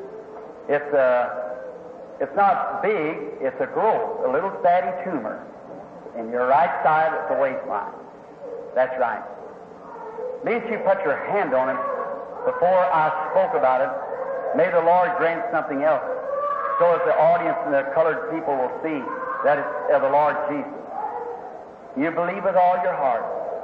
It's not big, it's a growth, a little fatty tumor in your right side at the waistline. That's right. Means you put your hand on it before I spoke about it. May the Lord grant something else so that the audience and the colored people will see that it's of the Lord Jesus. You believe with all your heart.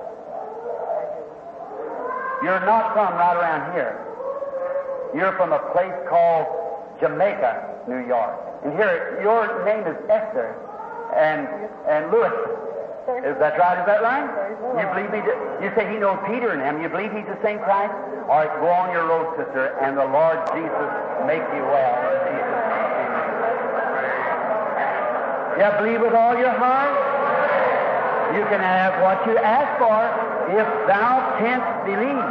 You're not from right around here. You're from a place called Jamaica, New York. And here, your name is Esther and Lewis. Is that right? Is that right? You believe me? You say he knows Peter and him. You believe he's the same Christ? All right, go on your road, sister, and the Lord Jesus make you well. You believe with all your heart? You can have what you ask for if thou canst believe.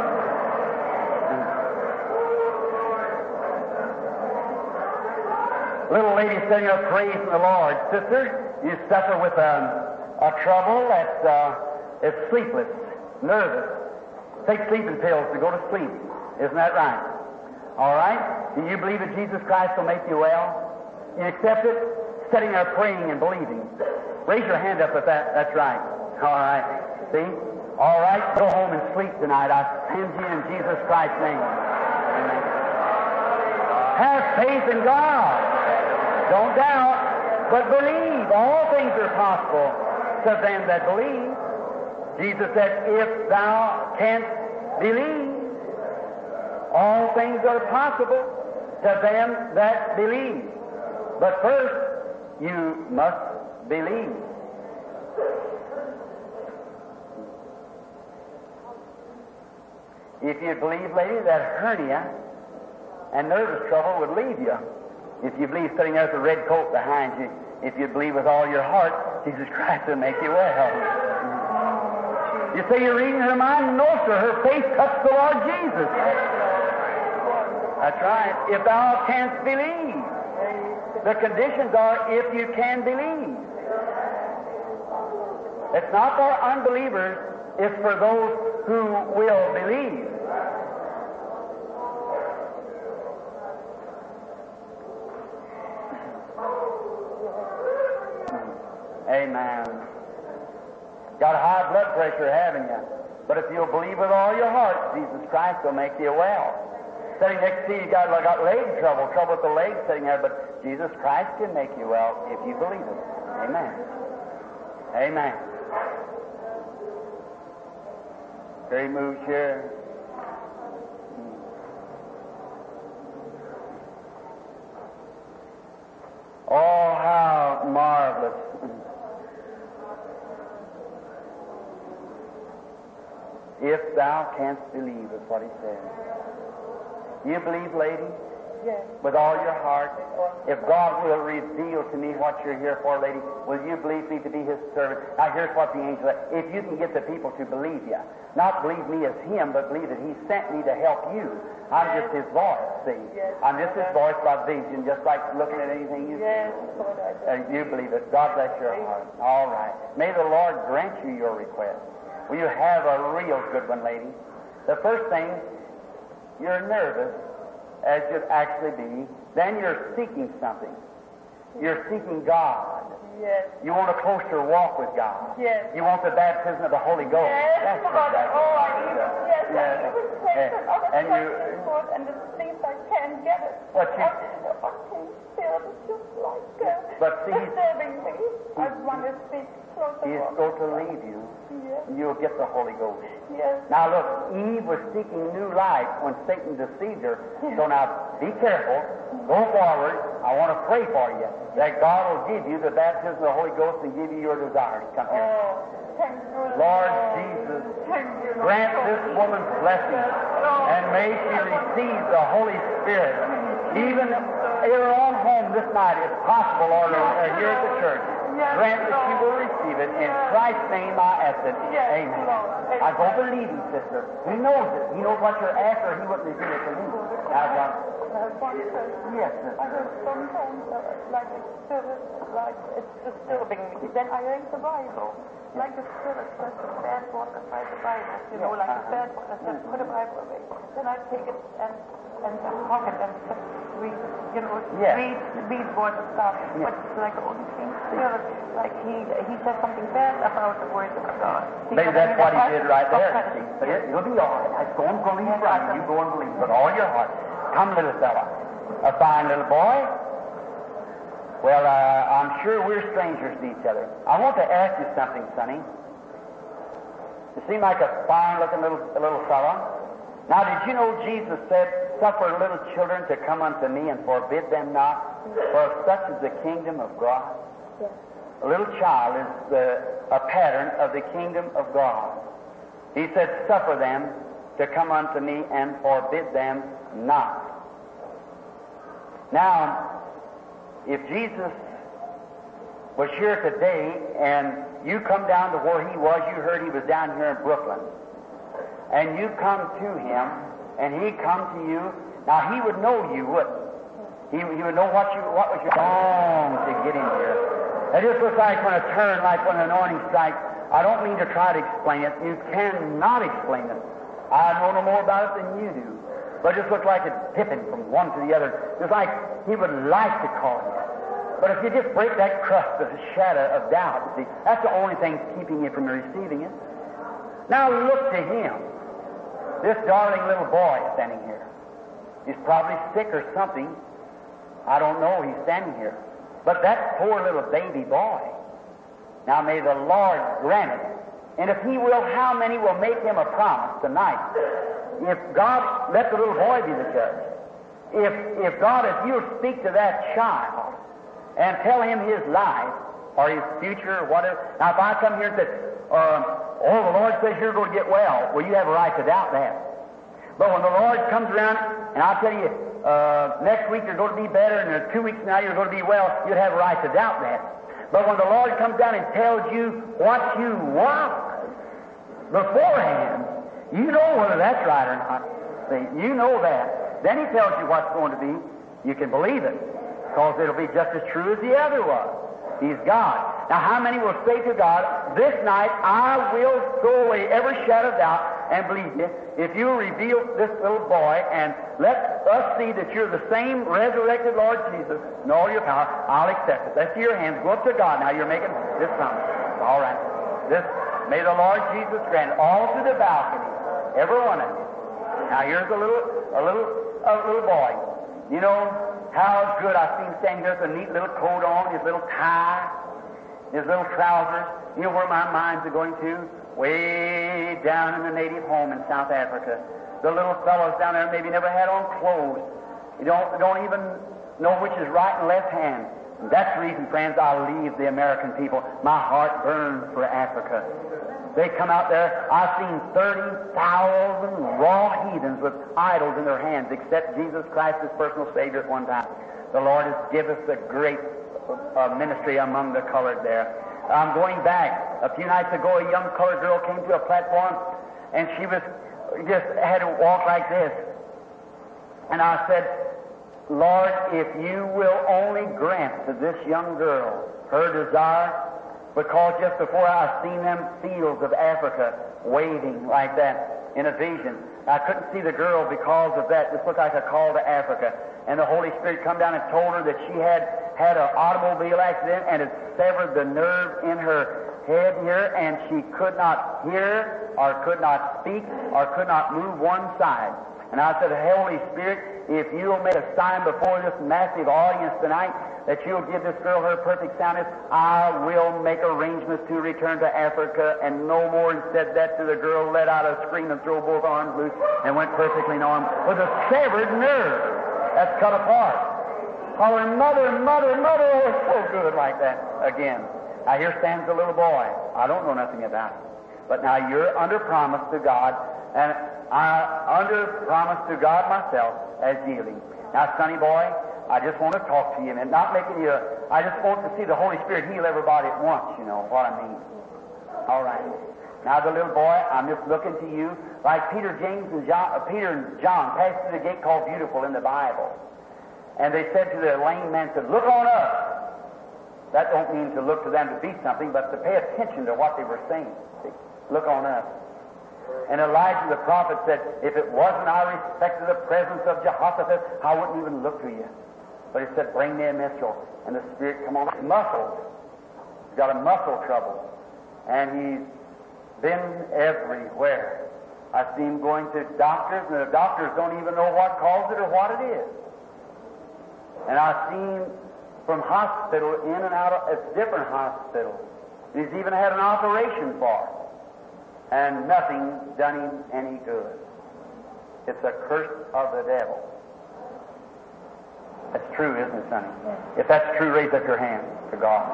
Little lady sitting up praising the Lord. Sister, you suffer with a trouble that's sleepless, nervous. Take sleeping pills to go to sleep. Isn't that right? All right? Do you believe that Jesus Christ will make you well? You accept it? Sitting there praying and believing. Raise your hand up if that's right. All right. See? All right. Go home and sleep tonight. I send you in Jesus Christ's name. Amen. Have faith in God. Don't doubt, but believe. All things are possible to them that believe. Jesus said, if thou canst believe, all things are possible to them that believe. But first, you must believe. If you believe, lady, that hernia and nervous trouble would leave you. If you believe sitting there with a red coat behind you, if you believe with all your heart, Jesus Christ will make you well. You say you're reading her mind? No, sir. Her faith touched the Lord Jesus. That's right. If thou canst believe. The conditions are if you can believe. It's not for unbelievers, it's for those who will believe. Amen. Got high blood pressure, haven't you? But if you'll believe with all your heart, Jesus Christ will make you well. Sitting next to you, you got leg trouble with the legs sitting there, but Jesus Christ can make you well if you believe it. Amen. Amen. Very moved here. Oh, how marvelous. If thou canst believe, is what he says. You believe, lady? Yes. With all your heart? If God will reveal to me what you're here for, lady, will you believe me to be His servant? Now here's what the angel said. If you can get the people to believe you, not believe me as Him, but believe that He sent me to help you. I'm just His voice, see? Yes. I'm just His voice by vision, just like looking at anything you Yes, Lord, I do. you believe it. God bless your heart. All right. May the Lord grant you your request. Will you have a real good one, lady? The first thing, you're nervous, as you'd actually be. Then you're seeking something. You're seeking God. Yes. You want a closer walk with God. Yes. You want the baptism of the Holy Ghost. Yes, That's Lord. what that is. Oh, I even, yes, Yes. I even prayed Yes. and other And you- places, Lord, and it seems I can't get it. But you- Feel it's just like But see, disturbing me. I want to speak closer. He's Lord. going to lead you. Yes, You'll get the Holy Ghost. yes. Now look, Eve was seeking new life when Satan deceived her. So now, be careful. Go forward. I want to pray for you that God will give you the baptism of the Holy Ghost and give you your desires. Come here. Oh, thank you, Lord Jesus, Thank you, Lord. grant this woman's blessing, and may she receive the Holy Spirit, even in her own home this night, if possible, Lord, or here at the church. Grant that she will receive it. In Christ's name I ask it. Yes, Amen. Lord. I go believe you, sister. He knows it. He knows what you're after. He wouldn't reveal it to me. Now, John. Yes, sister. I heard sometimes like a spirit, like it's disturbing me. Then I read the Bible. Like the spirit says the bad walk aside the Bible. You know, like the bad walk says put the Bible away. Then I take it and pocket and just read, you know, Yes. read words of God. Yes. But it's like only thing spirit, like he said something bad about the words of God. See, Maybe but that's then what he I- did right there. Okay. See? But you'll be all right. Go and believe right. You go and believe with all your heart. Come, little fella. A fine little boy. Well, I'm sure we're strangers to each other. I want to ask you something, sonny. You seem like a fine-looking little fella. Now, did you know Jesus said, "Suffer little children to come unto me, and forbid them not, for of such is the kingdom of God"? Yes. A little child is a pattern of the kingdom of God. He said, "Suffer them to come unto me, and forbid them not." Now, if Jesus was here today and you come down to where he was, you heard he was down here in Brooklyn, and you come to him and he come to you, now he would know you, wouldn't he? He would know what was your song to get him here. It just looks like when a turn, like when an anointing strikes. I don't mean to try to explain it. You cannot explain it. I know no more about it than you do. But it just looks like it's dipping from one to the other. It's like he would like to call you. But if you just break that crust of the shadow of doubt, see, that's the only thing keeping you from receiving it. Now look to him. This darling little boy standing here. He's probably sick or something. I don't know. He's standing here. But that poor little baby boy. Now may the Lord grant it. And if he will, how many will make him a promise tonight? If God, let the little boy be the judge. If God, if you'll speak to that child and tell him his life or his future or whatever. Now, if I come here and say, the Lord says you're going to get well, you have a right to doubt that. But when the Lord comes around and I'll tell you, next week you're going to be better and 2 weeks from now you're going to be well, you'd have a right to doubt that. But when the Lord comes down and tells you what you want beforehand, you know whether that's right or not. See, you know that. Then he tells you what's going to be. You can believe it, because it'll be just as true as the other was. He's God. Now, how many will say to God, this night I will throw away every shadow of doubt and believe you. If you reveal this little boy and let us see that you're the same resurrected Lord Jesus in all your power, I'll accept it. Let's see your hands. Go up to God. Now you're making this promise. All right. This, may the Lord Jesus grant all to the balcony, every one of you. Now here's a little boy. You know how good I see him standing there with a neat little coat on, his little tie, his little trousers. You know where my mind's going to? Way down in the native home in South Africa. The little fellows down there maybe never had on clothes. You don't even know which is right and left hand. And that's the reason, friends, I leave the American people. My heart burns for Africa. They come out there. I've seen 30,000 raw heathens with idols in their hands, except Jesus Christ as personal Savior at one time. The Lord has given us a great ministry among the colored there. I'm going back. A few nights ago, a young colored girl came to a platform, and she was just had to walk like this. And I said, Lord, if you will only grant to this young girl her desire, because just before I seen them fields of Africa waving like that in a vision. I couldn't see the girl because of that. This looked like a call to Africa. And the Holy Spirit come down and told her that she had an automobile accident and had severed the nerve in her head here, and she could not hear or could not speak or could not move one side. And I said, Holy Spirit, if you'll make a sign before this massive audience tonight that you'll give this girl her perfect soundness, I will make arrangements to return to Africa. And no more. And said that to the girl, let out a scream and throw both arms loose and went perfectly normal with a severed nerve that's cut apart. Hollering, mother, mother, mother. Oh, it's so good like that again. Now here stands the little boy. I don't know nothing about it. But now you're under promise to God, and I under promise to God myself as yielding. Now, sonny boy, I just want to talk to you, and not making you. I just want to see the Holy Spirit heal everybody at once. You know what I mean? All right. Now, the little boy, I'm just looking to you like Peter and John passed through the gate called Beautiful in the Bible, and they said to the lame man, said, "Look on us." That don't mean to look to them to be something, but to pay attention to what they were saying. See? Look on us. And Elijah the prophet said, if it wasn't I respected the presence of Jehoshaphat, I wouldn't even look to you. But he said, bring me a minstrel. And the Spirit come on. Muscles. He's got a muscle trouble. And he's been everywhere. I see him going to doctors, and the doctors don't even know what caused it or what it is. And I see him from hospital in and out of different hospitals. He's even had an operation for it. And nothing done him any good. It's a curse of the devil. That's true, isn't it, Sonny? Yes. If that's true, raise up your hand to God.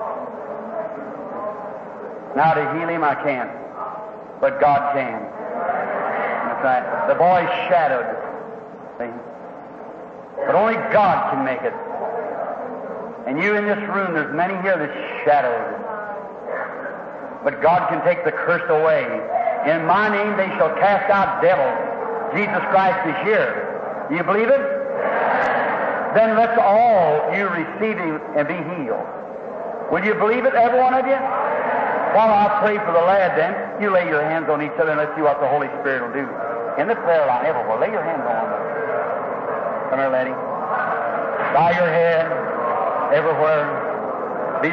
Now to heal him I can't, but God can. That's right. The boy's shadowed. See? But only God can make it. And you in this room, there's many here that's shadowed. But God can take the curse away. In my name they shall cast out devils. Jesus Christ is here. You believe it? Then let's all you receive him and be healed. Will you believe it, every one of you? While I pray for the lad, then, you lay your hands on each other and let's see what the Holy Spirit will do. In the prayer line, everywhere, lay your hands on them. Come here, lady. Bow your head everywhere. Be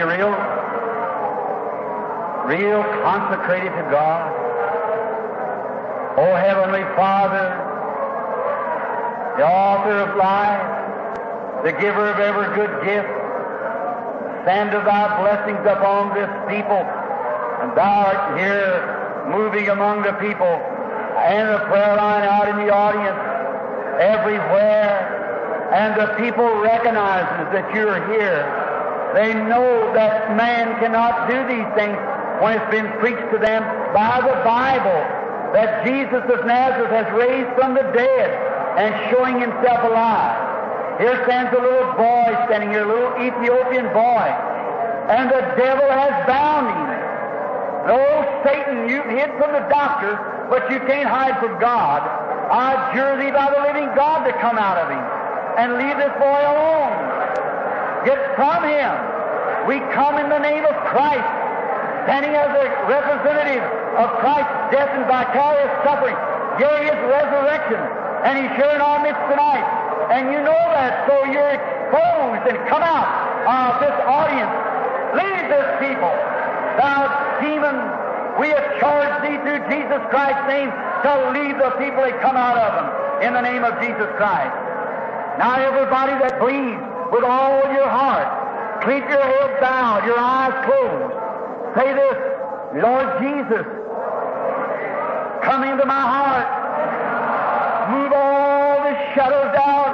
real consecrated to God. Oh, Heavenly Father, the author of life, the giver of every good gift, send of thy blessings upon this people, and thou art here moving among the people and the prayer line out in the audience everywhere, and the people recognizes that you're here. They know that man cannot do these things when it's been preached to them by the Bible, that Jesus of Nazareth has raised from the dead and showing himself alive. Here stands a little boy standing here, a little Ethiopian boy, and the devil has bound him. Oh, Satan, you hid from the doctor, but you can't hide from God. I adjure thee by the living God to come out of him and leave this boy alone. Get from him. We come in the name of Christ, standing as a representative of Christ's death and vicarious suffering, yea, His resurrection, and He's here in our midst tonight. And you know that, so you're exposed and come out of this audience. Leave this people. Thou demon, we have charged thee through Jesus Christ's name to leave the people that come out of them in the name of Jesus Christ. Now everybody that believes with all your heart, keep your head bowed, your eyes closed. Say this, Lord Jesus, come into my heart. Move all the shadows out.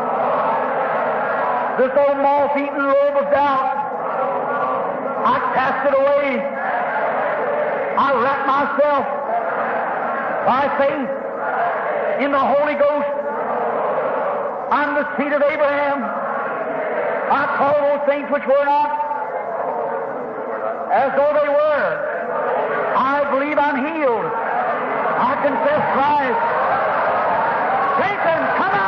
This old moth-eaten robe of doubt, I cast it away. I wrap myself by faith in the Holy Ghost. I'm the seed of Abraham. I call those things which were not as though they were. I believe I'm healed. I confess Christ. Satan, come out!